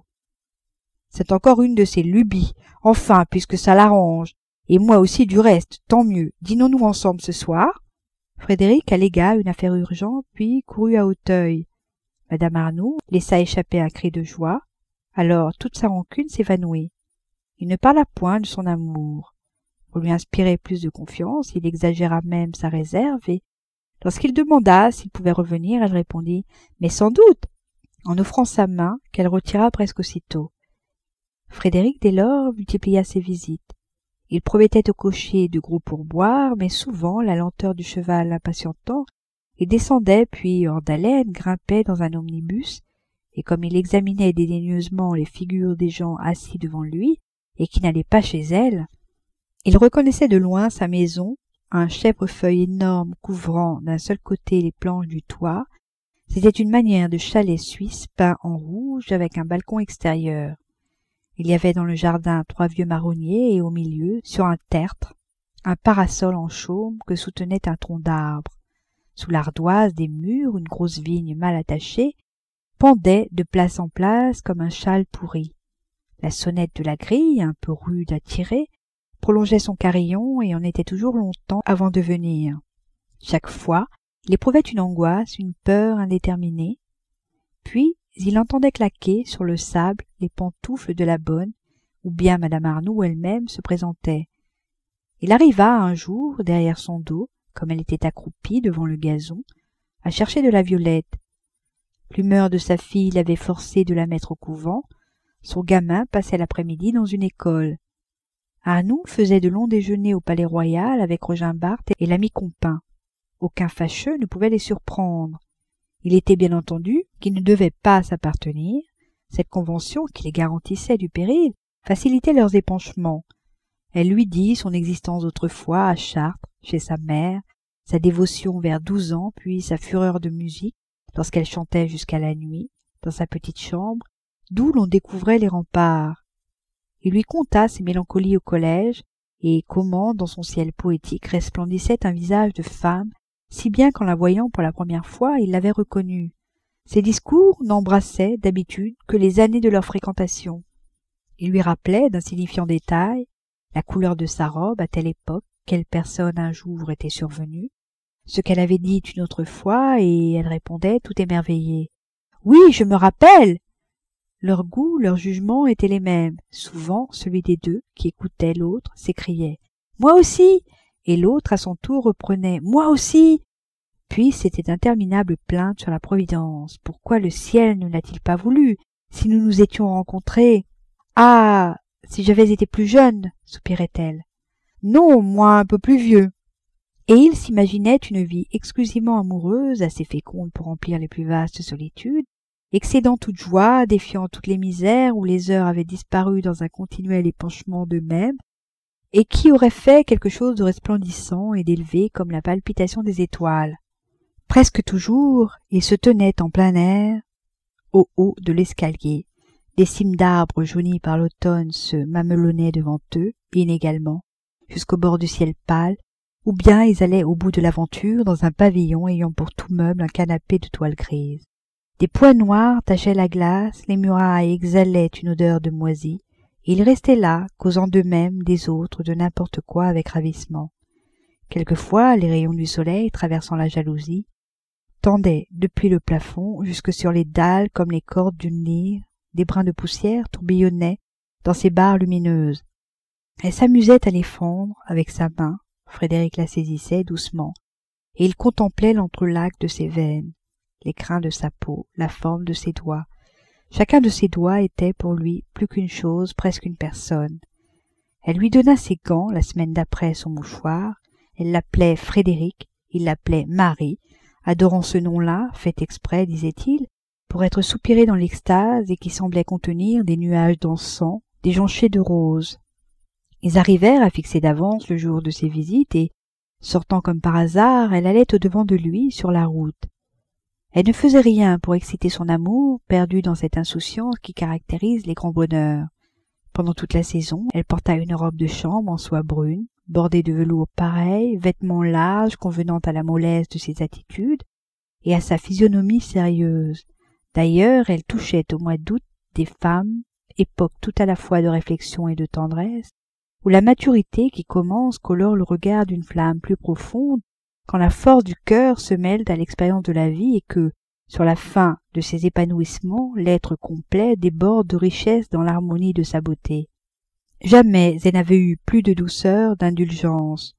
« C'est encore une de ses lubies, enfin, puisque ça l'arrange. Et moi aussi du reste, tant mieux. Dînons-nous ensemble ce soir ?» Frédéric allégua une affaire urgente, puis courut à Auteuil. Madame Arnould laissa échapper un cri de joie. Alors toute sa rancune s'évanouit. Il ne parla point de son amour. Pour lui inspirer plus de confiance, il exagéra même sa réserve, et lorsqu'il demanda s'il pouvait revenir, elle répondit « Mais sans doute !» en offrant sa main, qu'elle retira presque aussitôt. Frédéric, dès lors, multiplia ses visites. Il promettait au cocher de gros pourboires, mais souvent, la lenteur du cheval l'impatientant, il descendait, puis, hors d'haleine, grimpait dans un omnibus, et comme il examinait dédaigneusement les figures des gens assis devant lui, et qui n'allaient pas chez elle, il reconnaissait de loin sa maison, un chèvrefeuille énorme couvrant d'un seul côté les planches du toit. C'était une manière de chalet suisse peint en rouge avec un balcon extérieur. Il y avait dans le jardin 3 vieux marronniers et au milieu, sur un tertre, un parasol en chaume que soutenait un tronc d'arbre. Sous l'ardoise des murs, une grosse vigne mal attachée pendait de place en place comme un châle pourri. La sonnette de la grille, un peu rude à tirer, prolongeait son carillon et en était toujours longtemps avant de venir. Chaque fois, il éprouvait une angoisse, une peur indéterminée. Puis, il entendait claquer sur le sable les pantoufles de la bonne, ou bien madame Arnould elle-même se présentait. Il arriva un jour, derrière son dos, comme elle était accroupie devant le gazon, à chercher de la violette. L'humeur de sa fille l'avait forcé de la mettre au couvent. Son gamin passait l'après-midi dans une école. Arnould faisait de longs déjeuners au Palais Royal avec Roginbart et l'ami Compin. Aucun fâcheux ne pouvait les surprendre. Il était bien entendu qu'ils ne devaient pas s'appartenir. Cette convention, qui les garantissait du péril, facilitait leurs épanchements. Elle lui dit son existence d'autrefois à Chartres, chez sa mère, sa dévotion vers 12 ans, puis sa fureur de musique, lorsqu'elle chantait jusqu'à la nuit, dans sa petite chambre, d'où l'on découvrait les remparts. Il lui conta ses mélancolies au collège, et comment, dans son ciel poétique, resplendissait un visage de femme, si bien qu'en la voyant pour la première fois, il l'avait reconnue. Ses discours n'embrassaient, d'habitude, que les années de leur fréquentation. Il lui rappelait d'insignifiants détails, la couleur de sa robe à telle époque, quelle personne un jour était survenue, ce qu'elle avait dit une autre fois, et elle répondait tout émerveillée. « Oui, je me rappelle !» Leur goût, leur jugement étaient les mêmes. Souvent, celui des deux, qui écoutait l'autre, s'écriait « Moi aussi !» et l'autre, à son tour, reprenait « Moi aussi !» Puis c'était d'interminables plaintes sur la Providence. Pourquoi le ciel ne l'a-t-il pas voulu, si nous nous étions rencontrés? Ah, si j'avais été plus jeune, soupirait-elle. Non, moi un peu plus vieux. Et il s'imaginait une vie exclusivement amoureuse, assez féconde pour remplir les plus vastes solitudes, excédant toute joie, défiant toutes les misères où les heures avaient disparu dans un continuel épanchement d'eux-mêmes, et qui aurait fait quelque chose de resplendissant et d'élevé comme la palpitation des étoiles. Presque toujours, ils se tenaient en plein air, au haut de l'escalier. Des cimes d'arbres jaunis par l'automne se mamelonnaient devant eux, inégalement, jusqu'au bord du ciel pâle, ou bien ils allaient au bout de l'aventure dans un pavillon ayant pour tout meuble un canapé de toile grise. Des pois noirs tachaient la glace, les murailles exhalaient une odeur de moisi, et ils restaient là, causant d'eux-mêmes, des autres, de n'importe quoi avec ravissement. Quelquefois, les rayons du soleil, traversant la jalousie, tendaient depuis le plafond jusque sur les dalles comme les cordes d'une lyre, des brins de poussière tourbillonnaient dans ces barres lumineuses. Elle s'amusait à les fendre avec sa main, Frédéric la saisissait doucement, et il contemplait l'entrelac de ses veines, les crins de sa peau, la forme de ses doigts. Chacun de ses doigts était pour lui plus qu'une chose, presque une personne. Elle lui donna ses gants, la semaine d'après son mouchoir, elle l'appelait Frédéric, il l'appelait Marie, adorant ce nom-là, fait exprès, disait-il, pour être soupiré dans l'extase et qui semblait contenir des nuages d'encens, des jonchés de roses. Ils arrivèrent à fixer d'avance le jour de ses visites et, sortant comme par hasard, elle allait au-devant de lui sur la route. Elle ne faisait rien pour exciter son amour, perdu dans cette insouciance qui caractérise les grands bonheurs. Pendant toute la saison, elle porta une robe de chambre en soie brune, bordée de velours pareil, vêtements larges convenant à la mollesse de ses attitudes et à sa physionomie sérieuse. D'ailleurs, elle touchait au mois d'août des femmes, époque tout à la fois de réflexion et de tendresse, où la maturité qui commence colore le regard d'une flamme plus profonde, quand la force du cœur se mêle à l'expérience de la vie et que, sur la fin de ses épanouissements, l'être complet déborde de richesse dans l'harmonie de sa beauté. Jamais elle n'avait eu plus de douceur, d'indulgence.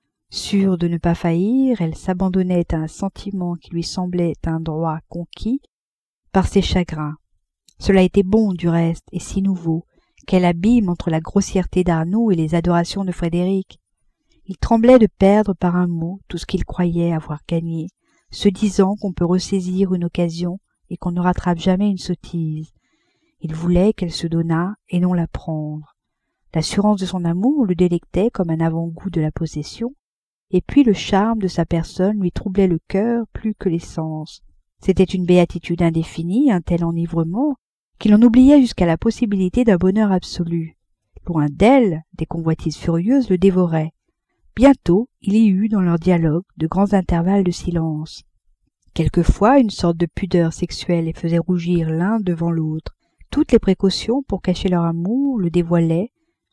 Sûre de ne pas faillir, elle s'abandonnait à un sentiment qui lui semblait un droit conquis par ses chagrins. Cela était bon du reste, et si nouveau. Quel abîme entre la grossièreté d'Arnaud et les adorations de Frédéric. Il tremblait de perdre par un mot tout ce qu'il croyait avoir gagné, se disant qu'on peut ressaisir une occasion et qu'on ne rattrape jamais une sottise. Il voulait qu'elle se donnât et non la prendre. L'assurance de son amour le délectait comme un avant-goût de la possession, et puis le charme de sa personne lui troublait le cœur plus que les sens. C'était une béatitude indéfinie, un tel enivrement, qu'il en oubliait jusqu'à la possibilité d'un bonheur absolu. Loin d'elle, des convoitises furieuses le dévoraient. Bientôt, il y eut dans leur dialogue de grands intervalles de silence. Quelquefois, une sorte de pudeur sexuelle les faisait rougir l'un devant l'autre. Toutes les précautions pour cacher leur amour le dévoilaient.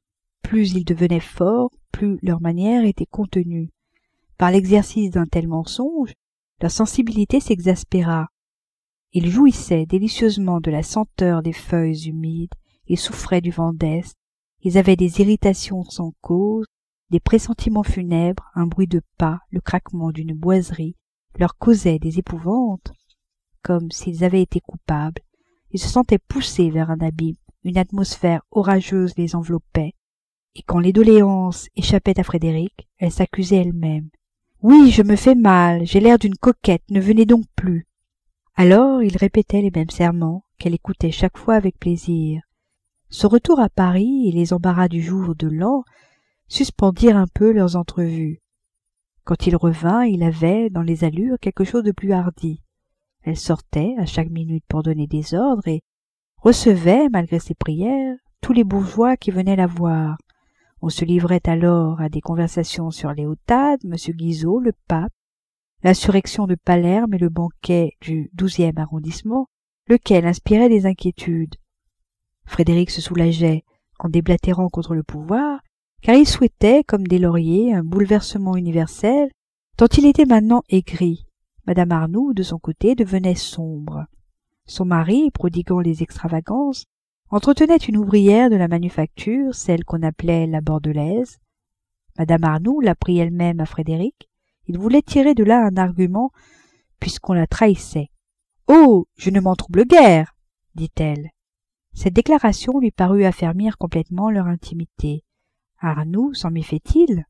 Plus ils devenaient forts, plus leur manière était contenue. Par l'exercice d'un tel mensonge, leur sensibilité s'exaspéra. Ils jouissaient délicieusement de la senteur des feuilles humides, ils souffraient du vent d'est, ils avaient des irritations sans cause, des pressentiments funèbres, un bruit de pas, le craquement d'une boiserie, leur causaient des épouvantes, comme s'ils avaient été coupables. Ils se sentaient poussés vers un abîme, une atmosphère orageuse les enveloppait, et quand les doléances échappaient à Frédéric, elle s'accusait elle-même. « Oui, je me fais mal, j'ai l'air d'une coquette, ne venez donc plus. » Alors il répétait les mêmes serments, qu'elle écoutait chaque fois avec plaisir. Son retour à Paris et les embarras du jour de l'an suspendirent un peu leurs entrevues. Quand il revint, il avait, dans les allures, quelque chose de plus hardi. Elle sortait à chaque minute pour donner des ordres et recevait, malgré ses prières, tous les bourgeois qui venaient la voir. On se livrait alors à des conversations sur Léotade, M. Guizot, le pape, l'insurrection de Palerme et le banquet du 12e arrondissement, lequel inspirait des inquiétudes. Frédéric se soulageait, en déblatérant contre le pouvoir, car il souhaitait, comme des lauriers, un bouleversement universel, tant il était maintenant aigri. Madame Arnould, de son côté, devenait sombre. Son mari, prodiguant les extravagances, entretenait une ouvrière de la manufacture, celle qu'on appelait la Bordelaise. Madame Arnould l'apprit elle-même à Frédéric. Il voulait tirer de là un argument, puisqu'on la trahissait. « Oh, je ne m'en trouble guère !» dit-elle. Cette déclaration lui parut affermir complètement leur intimité. Arnould s'en méfiait-il?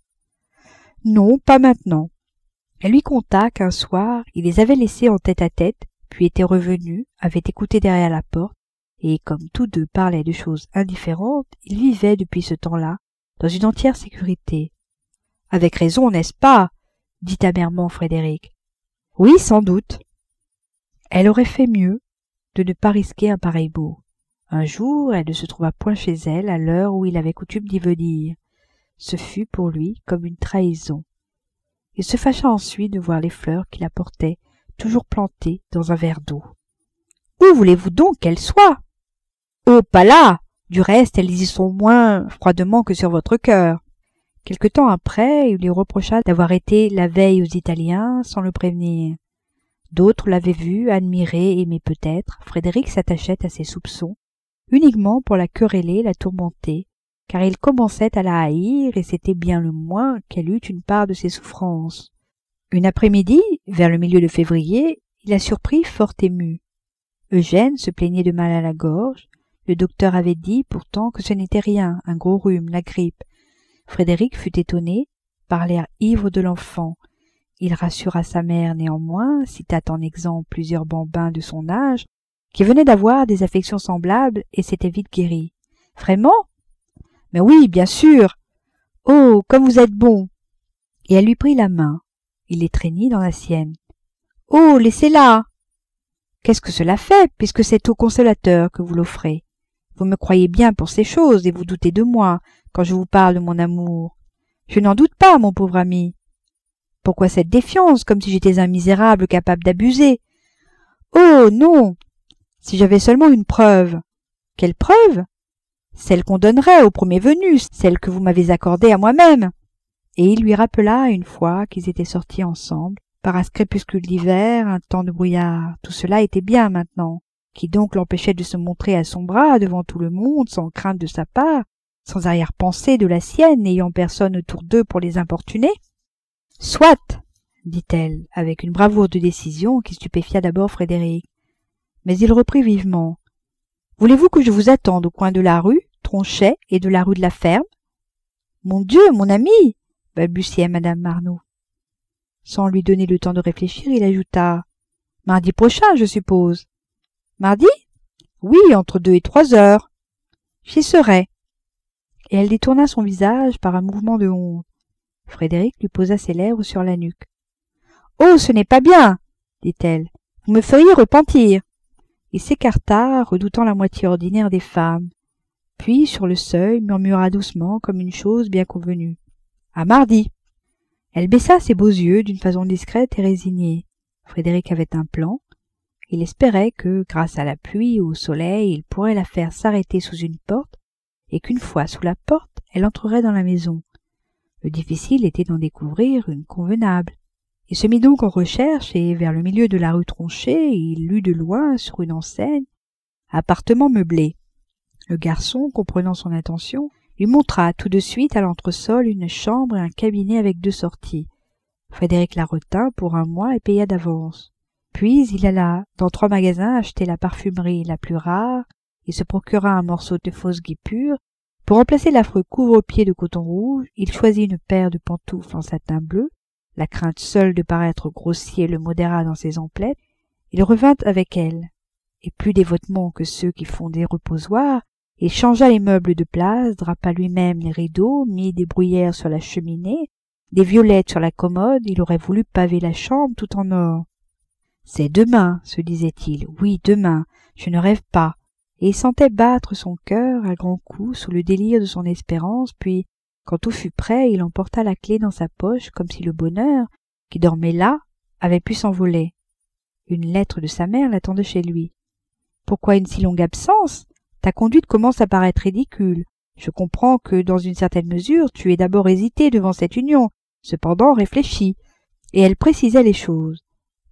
Non, pas maintenant. Elle lui conta qu'un soir, il les avait laissés en tête-à-tête, puis était revenu, avait écouté derrière la porte, et comme tous deux parlaient de choses indifférentes, ils vivaient depuis ce temps-là dans une entière sécurité. « Avec raison, n'est-ce pas ?» dit amèrement Frédéric. « Oui, sans doute. » Elle aurait fait mieux de ne pas risquer un pareil mot. Un jour, elle ne se trouva point chez elle à l'heure où il avait coutume d'y venir. Ce fut pour lui comme une trahison. Il se fâcha ensuite de voir les fleurs qu'il apportait, toujours plantées dans un verre d'eau. « Où voulez-vous donc qu'elles soient ?»« Oh, pas là. Du reste, elles y sont moins froidement que sur votre cœur. » Quelque temps après, il lui reprocha d'avoir été la veille aux Italiens sans le prévenir. D'autres l'avaient vu, admiré, aimé peut-être. Frédéric s'attachait à ses soupçons, uniquement pour la quereller, la tourmenter, car il commençait à la haïr et c'était bien le moins qu'elle eût une part de ses souffrances. Une après-midi, vers le milieu de février, il la surprit fort émue. Eugène se plaignait de mal à la gorge. Le docteur avait dit pourtant que ce n'était rien, un gros rhume, la grippe. Frédéric fut étonné par l'air ivre de l'enfant. Il rassura sa mère néanmoins, cita en exemple plusieurs bambins de son âge, qui venaient d'avoir des affections semblables et s'étaient vite guéris. « Vraiment ? Mais oui, bien sûr. Oh, comme vous êtes bon !» Et elle lui prit la main. Il l'étreignit dans la sienne. « Oh, laissez-la !»« Qu'est-ce que cela fait, puisque c'est au consolateur que vous l'offrez? Vous me croyez bien pour ces choses et vous doutez de moi quand je vous parle de mon amour. Je n'en doute pas, mon pauvre ami. Pourquoi cette défiance, comme si j'étais un misérable capable d'abuser? Oh, non! Si j'avais seulement une preuve. » « Quelle preuve? » ?»« Celle qu'on donnerait au premier venu, celle que vous m'avez accordée à moi-même. » Et il lui rappela une fois qu'ils étaient sortis ensemble, par un crépuscule d'hiver, un temps de brouillard. Tout cela était bien maintenant. Qui donc l'empêchait de se montrer à son bras devant tout le monde, sans crainte de sa part, sans arrière-pensée de la sienne, n'ayant personne autour d'eux pour les importuner? « Soit, dit-elle, avec une bravoure de décision qui stupéfia d'abord Frédéric. Mais il reprit vivement. « Voulez-vous que je vous attende au coin de la rue Tronchet et de la rue de la Ferme ?»« Mon Dieu, mon ami !» balbutiait madame Arnould. Sans lui donner le temps de réfléchir, il ajouta. « Mardi prochain, je suppose. »« Mardi ? Oui, entre 2 et 3 heures. J'y serai. » Et elle détourna son visage par un mouvement de honte. Frédéric lui posa ses lèvres sur la nuque. « Oh, ce n'est pas bien, dit-elle. Vous me feriez repentir. » Il s'écarta, redoutant la moitié ordinaire des femmes. Puis, sur le seuil, murmura doucement comme une chose bien convenue. « À mardi. » Elle baissa ses beaux yeux d'une façon discrète et résignée. Frédéric avait un plan. Il espérait que, grâce à la pluie ou au soleil, il pourrait la faire s'arrêter sous une porte, et qu'une fois sous la porte, elle entrerait dans la maison. Le difficile était d'en découvrir une convenable. Il se mit donc en recherche et, vers le milieu de la rue Tronchet, il lut de loin, sur une enseigne, « Appartement meublé ». Le garçon, comprenant son intention, lui montra tout de suite à l'entresol une chambre et un cabinet avec 2 sorties. Frédéric la retint pour 1 mois et paya d'avance. Puis il alla dans 3 magasins acheter la parfumerie la plus rare et se procura un morceau de fausse guipure. Pour remplacer l'affreux couvre-pied de coton rouge, il choisit une paire de pantoufles en satin bleu. La crainte seule de paraître grossier le modéra dans ses emplettes. Il revint avec elle, et plus dévotement que ceux qui font des reposoirs, il changea les meubles de place, drapa lui-même les rideaux, mit des bruyères sur la cheminée, des violettes sur la commode. Il aurait voulu paver la chambre tout en or. « C'est demain, se disait-il, oui, demain, je ne rêve pas. » Et il sentait battre son cœur à grands coups sous le délire de son espérance, puis, quand tout fut prêt, il emporta la clé dans sa poche, comme si le bonheur, qui dormait là, avait pu s'envoler. Une lettre de sa mère l'attendait chez lui. « Pourquoi une si longue absence ? Ta conduite commence à paraître ridicule. Je comprends que, dans une certaine mesure, tu aies d'abord hésité devant cette union, cependant réfléchi. » Et elle précisait les choses.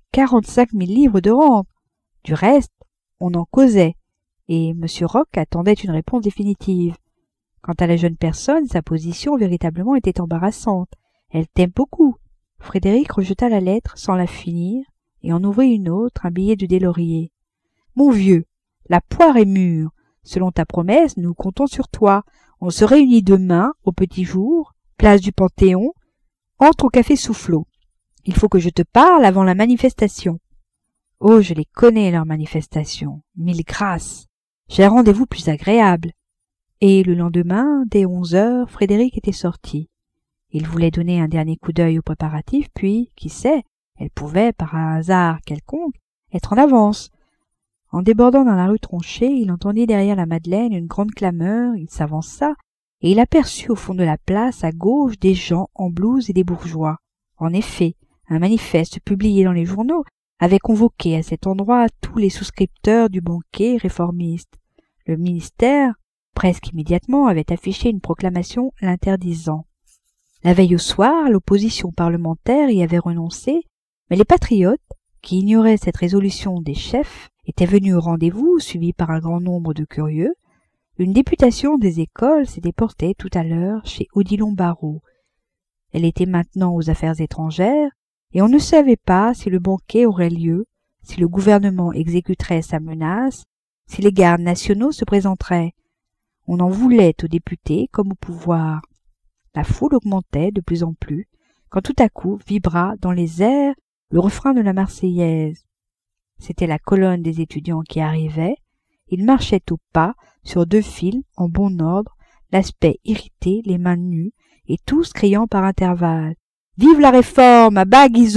45 000 livres de rente. Du reste, on en causait, et M. Roch attendait une réponse définitive. Quant à la jeune personne, sa position véritablement était embarrassante. Elle t'aime beaucoup. Frédéric rejeta la lettre sans la finir, et en ouvrit une autre, un billet de Deslauriers. « Mon vieux, la poire est mûre. Selon ta promesse, nous comptons sur toi. On se réunit demain, au petit jour, place du Panthéon. Entre au café Soufflot. Il faut que je te parle avant la manifestation. » « Oh, je les connais, leurs manifestations. Mille grâces. J'ai un rendez-vous plus agréable. » Et le lendemain, dès 11 heures, Frédéric était sorti. Il voulait donner un dernier coup d'œil aux préparatifs, puis, qui sait, elle pouvait, par un hasard quelconque, être en avance. En débordant dans la rue Tronchet, il entendit derrière la Madeleine une grande clameur, il s'avança, et il aperçut au fond de la place, à gauche, des gens en blouse et des bourgeois. En effet, un manifeste publié dans les journaux avait convoqué à cet endroit tous les souscripteurs du banquet réformiste. Le ministère, presque immédiatement, avait affiché une proclamation l'interdisant. La veille au soir, l'opposition parlementaire y avait renoncé, mais les patriotes, qui ignoraient cette résolution des chefs, étaient venus au rendez-vous, suivis par un grand nombre de curieux. Une députation des écoles s'était portée tout à l'heure chez Odilon Barrot. Elle était maintenant aux affaires étrangères, et on ne savait pas si le banquet aurait lieu, si le gouvernement exécuterait sa menace, si les gardes nationaux se présenteraient. On en voulait aux députés comme au pouvoir. La foule augmentait de plus en plus, quand tout à coup vibra dans les airs le refrain de la Marseillaise. C'était la colonne des étudiants qui arrivait. Ils marchaient au pas, sur 2 files, en bon ordre, l'aspect irrité, les mains nues, et tous criant par intervalles. « Vive la réforme, à bas Guizot !»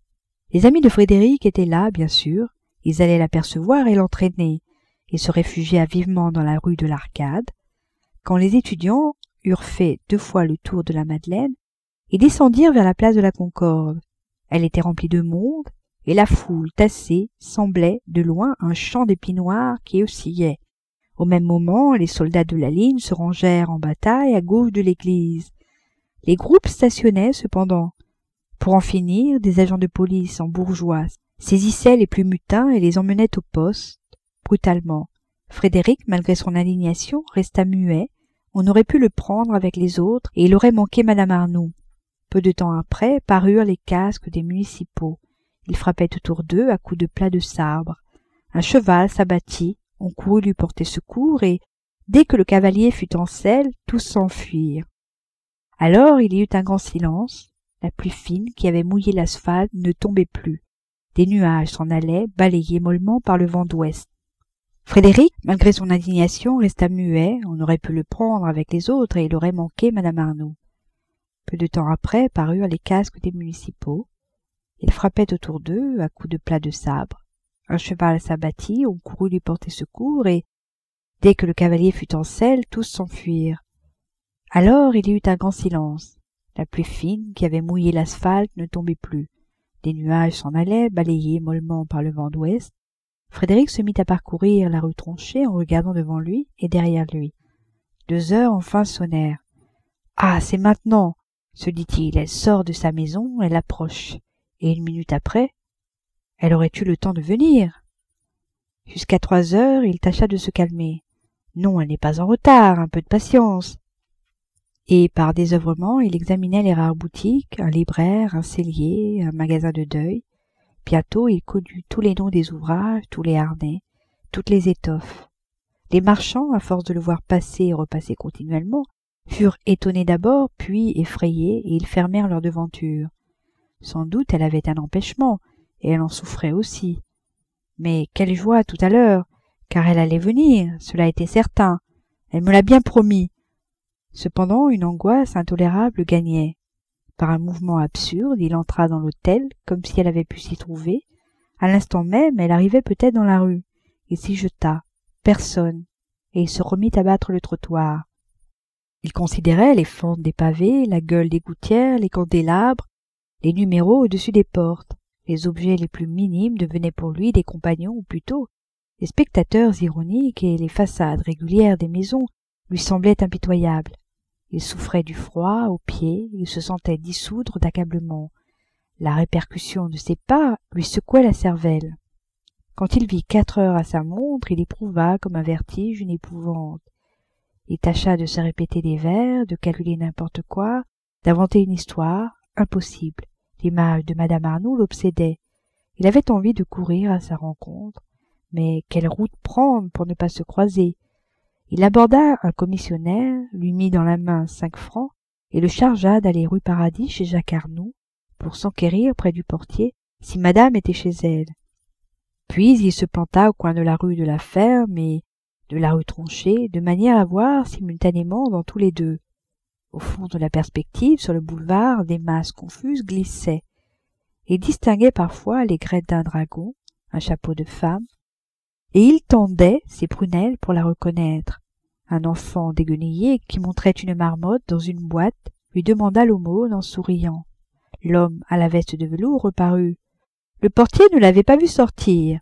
Les amis de Frédéric étaient là, bien sûr. Ils allaient l'apercevoir et l'entraîner. Il se réfugia vivement dans la rue de l'Arcade. Quand les étudiants eurent fait 2 fois le tour de la Madeleine, ils descendirent vers la place de la Concorde. Elle était remplie de monde, et la foule tassée semblait, de loin, un champ d'épis noirs qui oscillait. Au même moment, les soldats de la ligne se rangèrent en bataille à gauche de l'église. Les groupes stationnaient cependant. Pour en finir, des agents de police en bourgeois saisissaient les plus mutins et les emmenaient au poste, brutalement. Frédéric, malgré son indignation, resta muet. On aurait pu le prendre avec les autres et il aurait manqué Madame Arnould. Peu de temps après, parurent les casques des municipaux. Ils frappaient autour d'eux à coups de plat de sabre. Un cheval s'abattit, on courut lui porter secours et, dès que le cavalier fut en selle, tous s'enfuirent. Alors il y eut un grand silence. La pluie fine qui avait mouillé l'asphalte ne tombait plus. Des nuages s'en allaient, balayés mollement par le vent d'ouest. Frédéric, malgré son indignation, resta muet. On aurait pu le prendre avec les autres et il aurait manqué Madame Arnould. Peu de temps après parurent les casques des municipaux. Ils frappaient autour d'eux à coups de plat de sabre. Un cheval s'abattit, on courut lui porter secours et, dès que le cavalier fut en selle, tous s'enfuirent. Alors il y eut un grand silence. La pluie fine qui avait mouillé l'asphalte ne tombait plus. Des nuages s'en allaient, balayés mollement par le vent d'ouest. Frédéric se mit à parcourir la rue Tronchet en regardant devant lui et derrière lui. 2 heures enfin sonnèrent. « Ah, c'est maintenant !» se dit-il. Elle sort de sa maison, elle approche. Et 1 minute après, elle aurait eu le temps de venir. Jusqu'à 3 heures, il tâcha de se calmer. Non, elle n'est pas en retard, un peu de patience. Et par désœuvrement, il examinait les rares boutiques, un libraire, un sellier, un magasin de deuil. Bientôt, il connut tous les noms des ouvrages, tous les harnais, toutes les étoffes. Les marchands, à force de le voir passer et repasser continuellement, furent étonnés d'abord, puis effrayés, et ils fermèrent leur devanture. Sans doute elle avait un empêchement, et elle en souffrait aussi. Mais quelle joie tout à l'heure, car elle allait venir, cela était certain. Elle me l'a bien promis. Cependant, une angoisse intolérable gagnait. Par un mouvement absurde, il entra dans l'hôtel, comme si elle avait pu s'y trouver. À l'instant même, elle arrivait peut-être dans la rue. Il s'y jeta. Personne. Et il se remit à battre le trottoir. Il considérait les fentes des pavés, la gueule des gouttières, les candélabres, les numéros au-dessus des portes. Les objets les plus minimes devenaient pour lui des compagnons, ou plutôt des spectateurs ironiques, et les façades régulières des maisons lui semblait impitoyable. Il souffrait du froid aux pieds, il se sentait dissoudre d'accablement. La répercussion de ses pas lui secouait la cervelle. Quand il vit 4 heures à sa montre, il éprouva comme un vertige une épouvante. Il tâcha de se répéter des vers, de calculer n'importe quoi, d'inventer une histoire, impossible. L'image de Madame Arnould l'obsédait. Il avait envie de courir à sa rencontre, mais quelle route prendre pour ne pas se croiser? Il aborda un commissionnaire, lui mit dans la main 5 francs et le chargea d'aller rue Paradis chez Jacques Arnould pour s'enquérir près du portier si madame était chez elle. Puis il se planta au coin de la rue de la Ferme et de la rue Tronchet, de manière à voir simultanément dans tous les deux. Au fond de la perspective, sur le boulevard, des masses confuses glissaient. Il distinguait parfois les grettes d'un dragon, un chapeau de femme, et il tendait ses prunelles pour la reconnaître. Un enfant déguenillé qui montrait une marmotte dans une boîte lui demanda l'aumône en souriant. L'homme à la veste de velours reparut. Le portier ne l'avait pas vu sortir.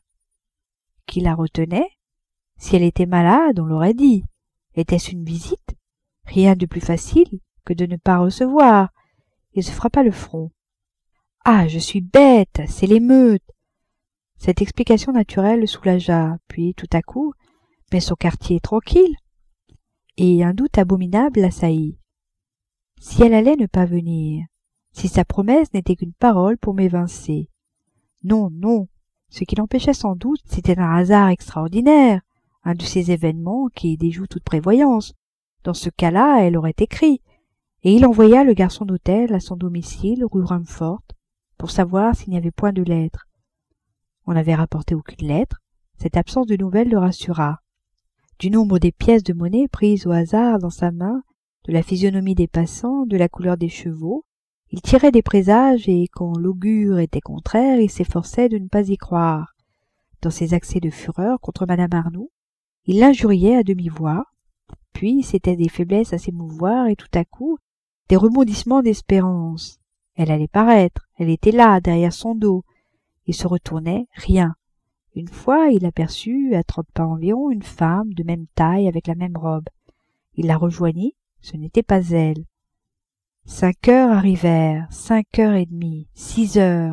Qui la retenait? Si elle était malade, on l'aurait dit. Était-ce une visite? Rien de plus facile que de ne pas recevoir. Il se frappa le front. « Ah, je suis bête, c'est l'émeute !» Cette explication naturelle le soulagea, puis tout à coup, mais son quartier est tranquille. Et un doute abominable l'assaillit. Si elle allait ne pas venir, si sa promesse n'était qu'une parole pour m'évincer. Non, non, ce qui l'empêchait sans doute, c'était un hasard extraordinaire, un de ces événements qui déjouent toute prévoyance. Dans ce cas-là, elle aurait écrit, et il envoya le garçon d'hôtel à son domicile, rue Rumford, pour savoir s'il n'y avait point de lettre. On n'avait rapporté aucune lettre, cette absence de nouvelles le rassura. Du nombre des pièces de monnaie prises au hasard dans sa main, de la physionomie des passants, de la couleur des chevaux, il tirait des présages et, quand l'augure était contraire, il s'efforçait de ne pas y croire. Dans ses accès de fureur contre Madame Arnould, il l'injuriait à demi-voix, puis c'étaient des faiblesses à s'émouvoir et tout à coup, des rebondissements d'espérance. Elle allait paraître, elle était là, derrière son dos. Il se retournait, rien. Une fois, il aperçut, à 30 pas environ, une femme de même taille avec la même robe. Il la rejoignit, ce n'était pas elle. 5 heures arrivèrent, 5 heures et demie, 6 heures.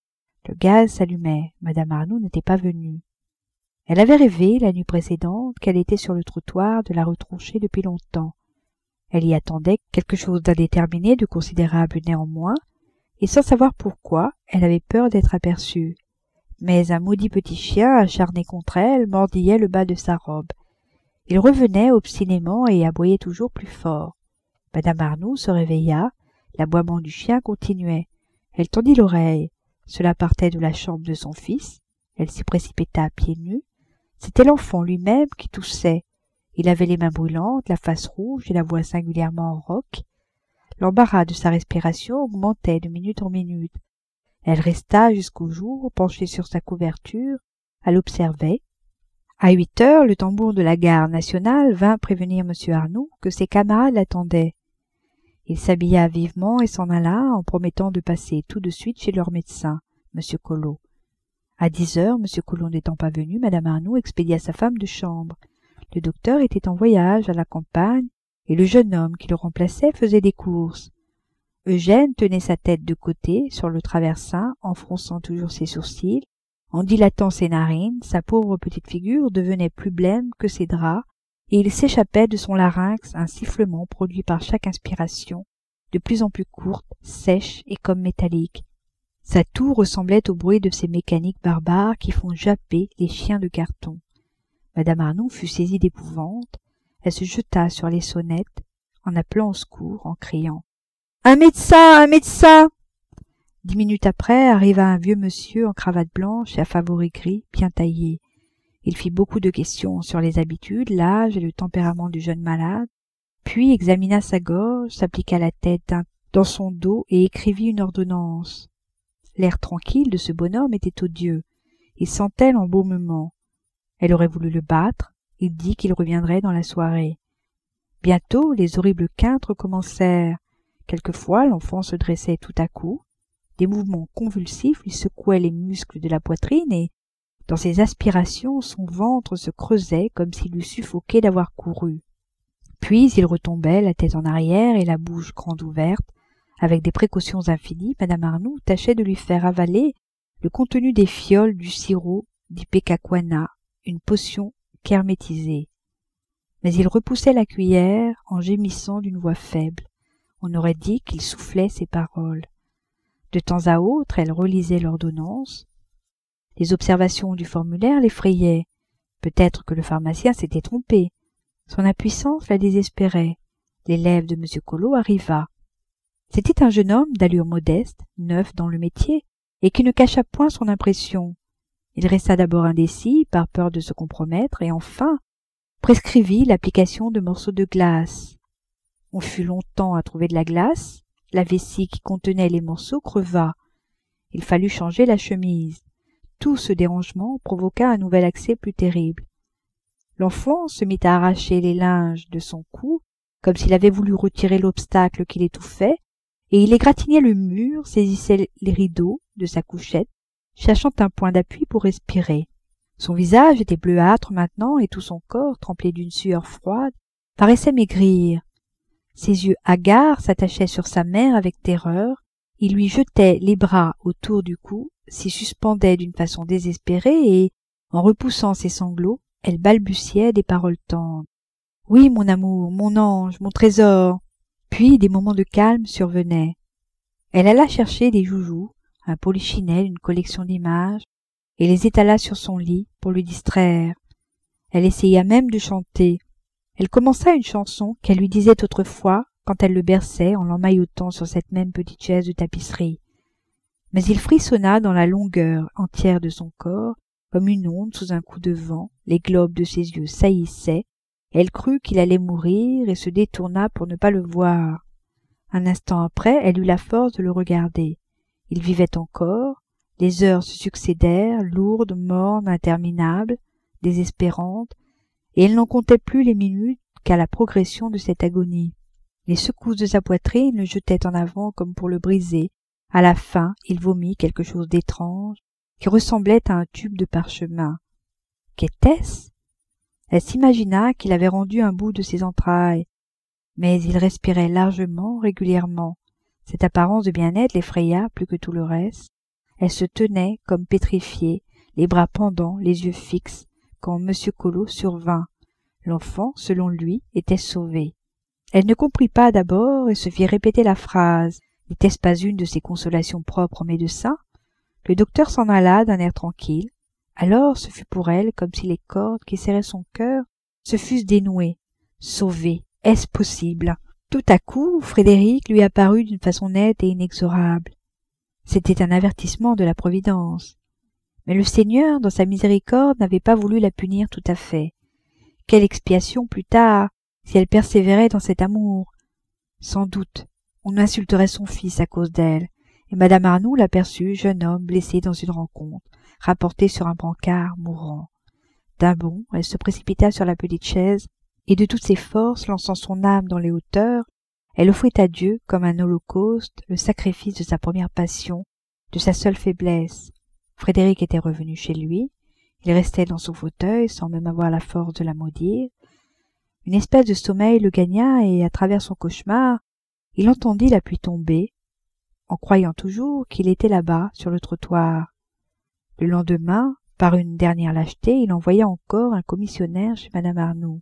Le gaz s'allumait, Madame Arnould n'était pas venue. Elle avait rêvé, la nuit précédente, qu'elle était sur le trottoir de la rue Tronchet depuis longtemps. Elle y attendait quelque chose d'indéterminé, de considérable néanmoins, et sans savoir pourquoi, elle avait peur d'être aperçue. Mais un maudit petit chien, acharné contre elle, mordillait le bas de sa robe. Il revenait obstinément et aboyait toujours plus fort. Madame Arnould se réveilla, l'aboiement du chien continuait. Elle tendit l'oreille. Cela partait de la chambre de son fils. Elle s'y précipita pieds nus. C'était l'enfant lui-même qui toussait. Il avait les mains brûlantes, la face rouge et la voix singulièrement rauque. L'embarras de sa respiration augmentait de minute en minute. Elle resta jusqu'au jour, penchée sur sa couverture, à l'observer. À 8 heures, le tambour de la gare nationale vint prévenir M. Arnould que ses camarades l'attendaient. Il s'habilla vivement et s'en alla en promettant de passer tout de suite chez leur médecin, M. Collot. À 10 heures, M. Collot n'étant pas venu, Mme Arnould expédia sa femme de chambre. Le docteur était en voyage à la campagne et le jeune homme qui le remplaçait faisait des courses. Eugène tenait sa tête de côté sur le traversin en fronçant toujours ses sourcils, en dilatant ses narines, sa pauvre petite figure devenait plus blême que ses draps, et il s'échappait de son larynx un sifflement produit par chaque inspiration, de plus en plus courte, sèche et comme métallique. Sa toux ressemblait au bruit de ces mécaniques barbares qui font japper les chiens de carton. Madame Arnould fut saisie d'épouvante, elle se jeta sur les sonnettes, en appelant au secours, en criant « Un médecin! Un médecin !» 10 minutes après arriva un vieux monsieur en cravate blanche et à favoris gris, bien taillé. Il fit beaucoup de questions sur les habitudes, l'âge et le tempérament du jeune malade, puis examina sa gorge, s'appliqua la tête dans son dos et écrivit une ordonnance. L'air tranquille de ce bonhomme était odieux. Il sentait l'embaumement. Elle aurait voulu le battre. Il dit qu'il reviendrait dans la soirée. Bientôt, les horribles quintes recommencèrent. Quelquefois, l'enfant se dressait tout à coup. Des mouvements convulsifs lui secouaient les muscles de la poitrine et, dans ses aspirations, son ventre se creusait comme s'il eût suffoqué d'avoir couru. Puis il retombait, la tête en arrière et la bouche grande ouverte. Avec des précautions infinies, Madame Arnoux tâchait de lui faire avaler le contenu des fioles du sirop d'ipecacuanha, une potion hermétisée. Mais il repoussait la cuillère en gémissant d'une voix faible. On aurait dit qu'il soufflait ses paroles. De temps à autre, elle relisait l'ordonnance. Les observations du formulaire l'effrayaient. Peut-être que le pharmacien s'était trompé. Son impuissance la désespérait. L'élève de M. Collot arriva. C'était un jeune homme d'allure modeste, neuf dans le métier, et qui ne cacha point son impression. Il resta d'abord indécis, par peur de se compromettre, et enfin prescrivit l'application de morceaux de glace. On fut longtemps à trouver de la glace. La vessie qui contenait les morceaux creva. Il fallut changer la chemise. Tout ce dérangement provoqua un nouvel accès plus terrible. L'enfant se mit à arracher les linges de son cou, comme s'il avait voulu retirer l'obstacle qui l'étouffait, et il égratignait le mur, saisissait les rideaux de sa couchette, cherchant un point d'appui pour respirer. Son visage était bleuâtre maintenant, et tout son corps, trempé d'une sueur froide, paraissait maigrir. Ses yeux hagards s'attachaient sur sa mère avec terreur. Il lui jetait les bras autour du cou, s'y suspendait d'une façon désespérée et, en repoussant ses sanglots, elle balbutiait des paroles tendres. « Oui, mon amour, mon ange, mon trésor !» Puis des moments de calme survenaient. Elle alla chercher des joujoux, un polichinelle, une collection d'images, et les étala sur son lit pour le distraire. Elle essaya même de chanter. Elle commença une chanson qu'elle lui disait autrefois quand elle le berçait en l'emmaillotant sur cette même petite chaise de tapisserie. Mais il frissonna dans la longueur entière de son corps, comme une onde sous un coup de vent, les globes de ses yeux saillissaient, elle crut qu'il allait mourir et se détourna pour ne pas le voir. Un instant après, elle eut la force de le regarder. Il vivait encore, les heures se succédèrent, lourdes, mornes, interminables, désespérantes, et elle n'en comptait plus les minutes qu'à la progression de cette agonie. Les secousses de sa poitrine le jetaient en avant comme pour le briser. À la fin, il vomit quelque chose d'étrange, qui ressemblait à un tube de parchemin. Qu'était-ce? Elle s'imagina qu'il avait rendu un bout de ses entrailles, mais il respirait largement, régulièrement. Cette apparence de bien-être l'effraya plus que tout le reste. Elle se tenait comme pétrifiée, les bras pendants, les yeux fixes, quand M. Collot survint. L'enfant, selon lui, était sauvé. Elle ne comprit pas d'abord et se fit répéter la phrase. N'était-ce pas une de ces consolations propres au médecin? Le docteur s'en alla d'un air tranquille. Alors ce fut pour elle comme si les cordes qui serraient son cœur se fussent dénouées. Sauvée, est-ce possible? Tout à coup, Frédéric lui apparut d'une façon nette et inexorable. C'était un avertissement de la Providence. Mais le Seigneur, dans sa miséricorde, n'avait pas voulu la punir tout à fait. Quelle expiation plus tard, si elle persévérait dans cet amour? Sans doute, on insulterait son fils à cause d'elle, et Madame Arnoux l'aperçut, jeune homme blessé dans une rencontre, rapporté sur un brancard, mourant. D'un bond, elle se précipita sur la petite chaise, et de toutes ses forces, lançant son âme dans les hauteurs, elle offrit à Dieu, comme un holocauste, le sacrifice de sa première passion, de sa seule faiblesse. Frédéric était revenu chez lui, il restait dans son fauteuil sans même avoir la force de la maudire. Une espèce de sommeil le gagna et, à travers son cauchemar, il entendit la pluie tomber, en croyant toujours qu'il était là-bas, sur le trottoir. Le lendemain, par une dernière lâcheté, il envoya encore un commissionnaire chez Madame Arnoux.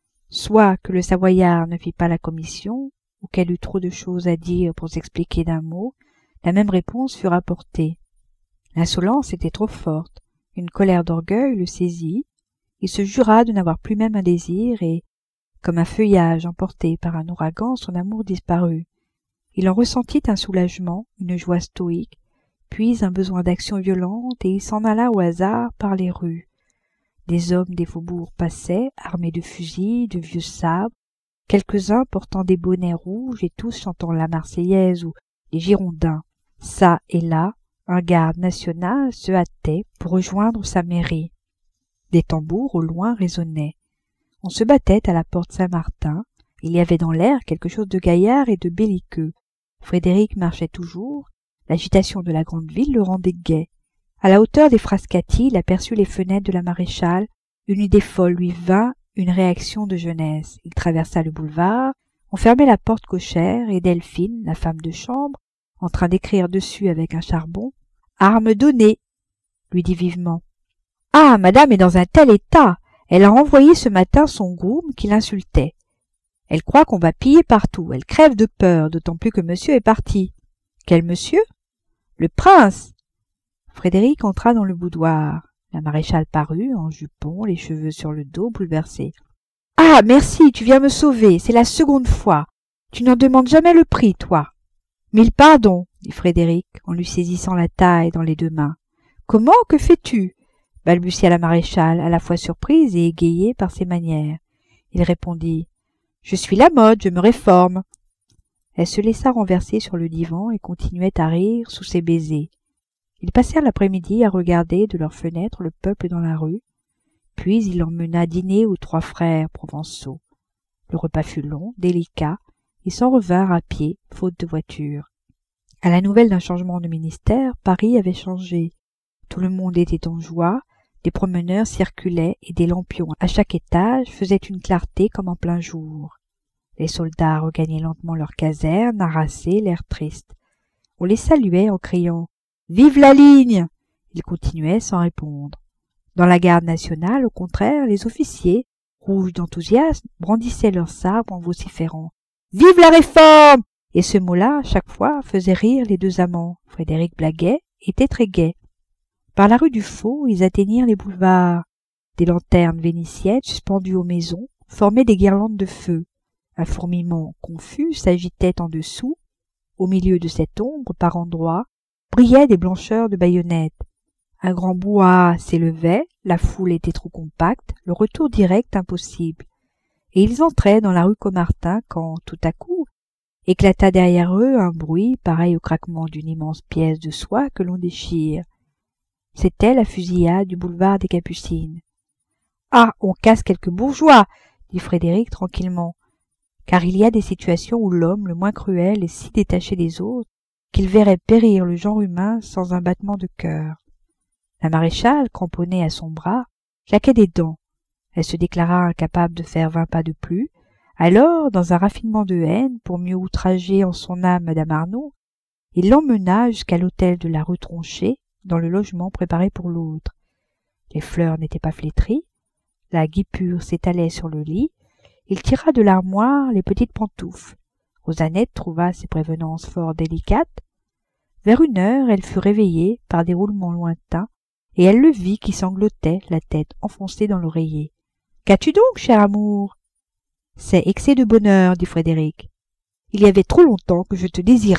Soit que le Savoyard ne fit pas la commission, ou qu'elle eut trop de choses à dire pour s'expliquer d'un mot, la même réponse fut rapportée. L'insolence était trop forte, une colère d'orgueil le saisit, il se jura de n'avoir plus même un désir et, comme un feuillage emporté par un ouragan, son amour disparut. Il en ressentit un soulagement, une joie stoïque, puis un besoin d'action violente, et il s'en alla au hasard par les rues. Des hommes des faubourgs passaient, armés de fusils, de vieux sabres, quelques-uns portant des bonnets rouges et tous chantant la Marseillaise ou les Girondins. Ça et là, un garde national se hâtait pour rejoindre sa mairie. Des tambours au loin résonnaient. On se battait à la porte Saint-Martin. Il y avait dans l'air quelque chose de gaillard et de belliqueux. Frédéric marchait toujours. L'agitation de la grande ville le rendait gai. À la hauteur des Frascati, il aperçut les fenêtres de la maréchale. Une idée folle lui vint, une réaction de jeunesse. Il traversa le boulevard, on fermait la porte cochère et Delphine, la femme de chambre, en train d'écrire dessus avec un charbon, « Arme donnée !» lui dit vivement. « Ah, madame est dans un tel état! Elle a renvoyé ce matin son groom qui l'insultait. Elle croit qu'on va piller partout. Elle crève de peur, d'autant plus que monsieur est parti. »« Quel monsieur ?»« Le prince !» Frédéric entra dans le boudoir. La maréchale parut, en jupon, les cheveux sur le dos, bouleversée. « Ah, merci, tu viens me sauver, c'est la seconde fois. Tu n'en demandes jamais le prix, toi. »« Mille pardons, » dit Frédéric, en lui saisissant la taille dans les deux mains. « Comment, que fais-tu » balbutia la maréchale, à la fois surprise et égayée par ses manières. Il répondit « Je suis la mode, je me réforme. » Elle se laissa renverser sur le divan et continuait à rire sous ses baisers. Ils passèrent l'après-midi à regarder de leurs fenêtres le peuple dans la rue, puis il l'emmena dîner aux trois frères provençaux. Le repas fut long, délicat, ils s'en revinrent à pied, faute de voiture. À la nouvelle d'un changement de ministère, Paris avait changé. Tout le monde était en joie, des promeneurs circulaient et des lampions à chaque étage faisaient une clarté comme en plein jour. Les soldats regagnaient lentement leurs casernes, harassés, l'air triste. On les saluait en criant « Vive la ligne !» Ils continuaient sans répondre. Dans la garde nationale, au contraire, les officiers, rouges d'enthousiasme, brandissaient leurs sabres en vociférant « Vive la réforme !» Et ce mot-là, chaque fois, faisait rire les deux amants. Frédéric blaguait, était très gai. Par la rue du Faux, ils atteignirent les boulevards. Des lanternes vénitiennes suspendues aux maisons formaient des guirlandes de feu. Un fourmillement confus s'agitait en dessous. Au milieu de cette ombre, par endroits, brillaient des blancheurs de baïonnettes. Un grand brouhaha s'élevait, la foule était trop compacte, le retour direct impossible. Et ils entraient dans la rue Caumartin quand, tout à coup, éclata derrière eux un bruit pareil au craquement d'une immense pièce de soie que l'on déchire. C'était la fusillade du boulevard des Capucines. « Ah, on casse quelques bourgeois !» dit Frédéric tranquillement, car il y a des situations où l'homme le moins cruel est si détaché des autres qu'il verrait périr le genre humain sans un battement de cœur. La maréchale, cramponnée à son bras, claquait des dents. Elle se déclara incapable de faire 20 pas de plus. Alors, dans un raffinement de haine, pour mieux outrager en son âme madame Arnauld, il l'emmena jusqu'à l'hôtel de la rue Tronchet, dans le logement préparé pour l'autre. Les fleurs n'étaient pas flétries, la guipure s'étalait sur le lit, il tira de l'armoire les petites pantoufles. Rosanette trouva ces prévenances fort délicates. Vers 1 heure, elle fut réveillée par des roulements lointains, et elle le vit qui sanglotait, la tête enfoncée dans l'oreiller. « Qu'as-tu donc, cher amour ?»« C'est excès de bonheur, dit Frédéric. Il y avait trop longtemps que je te désirais. »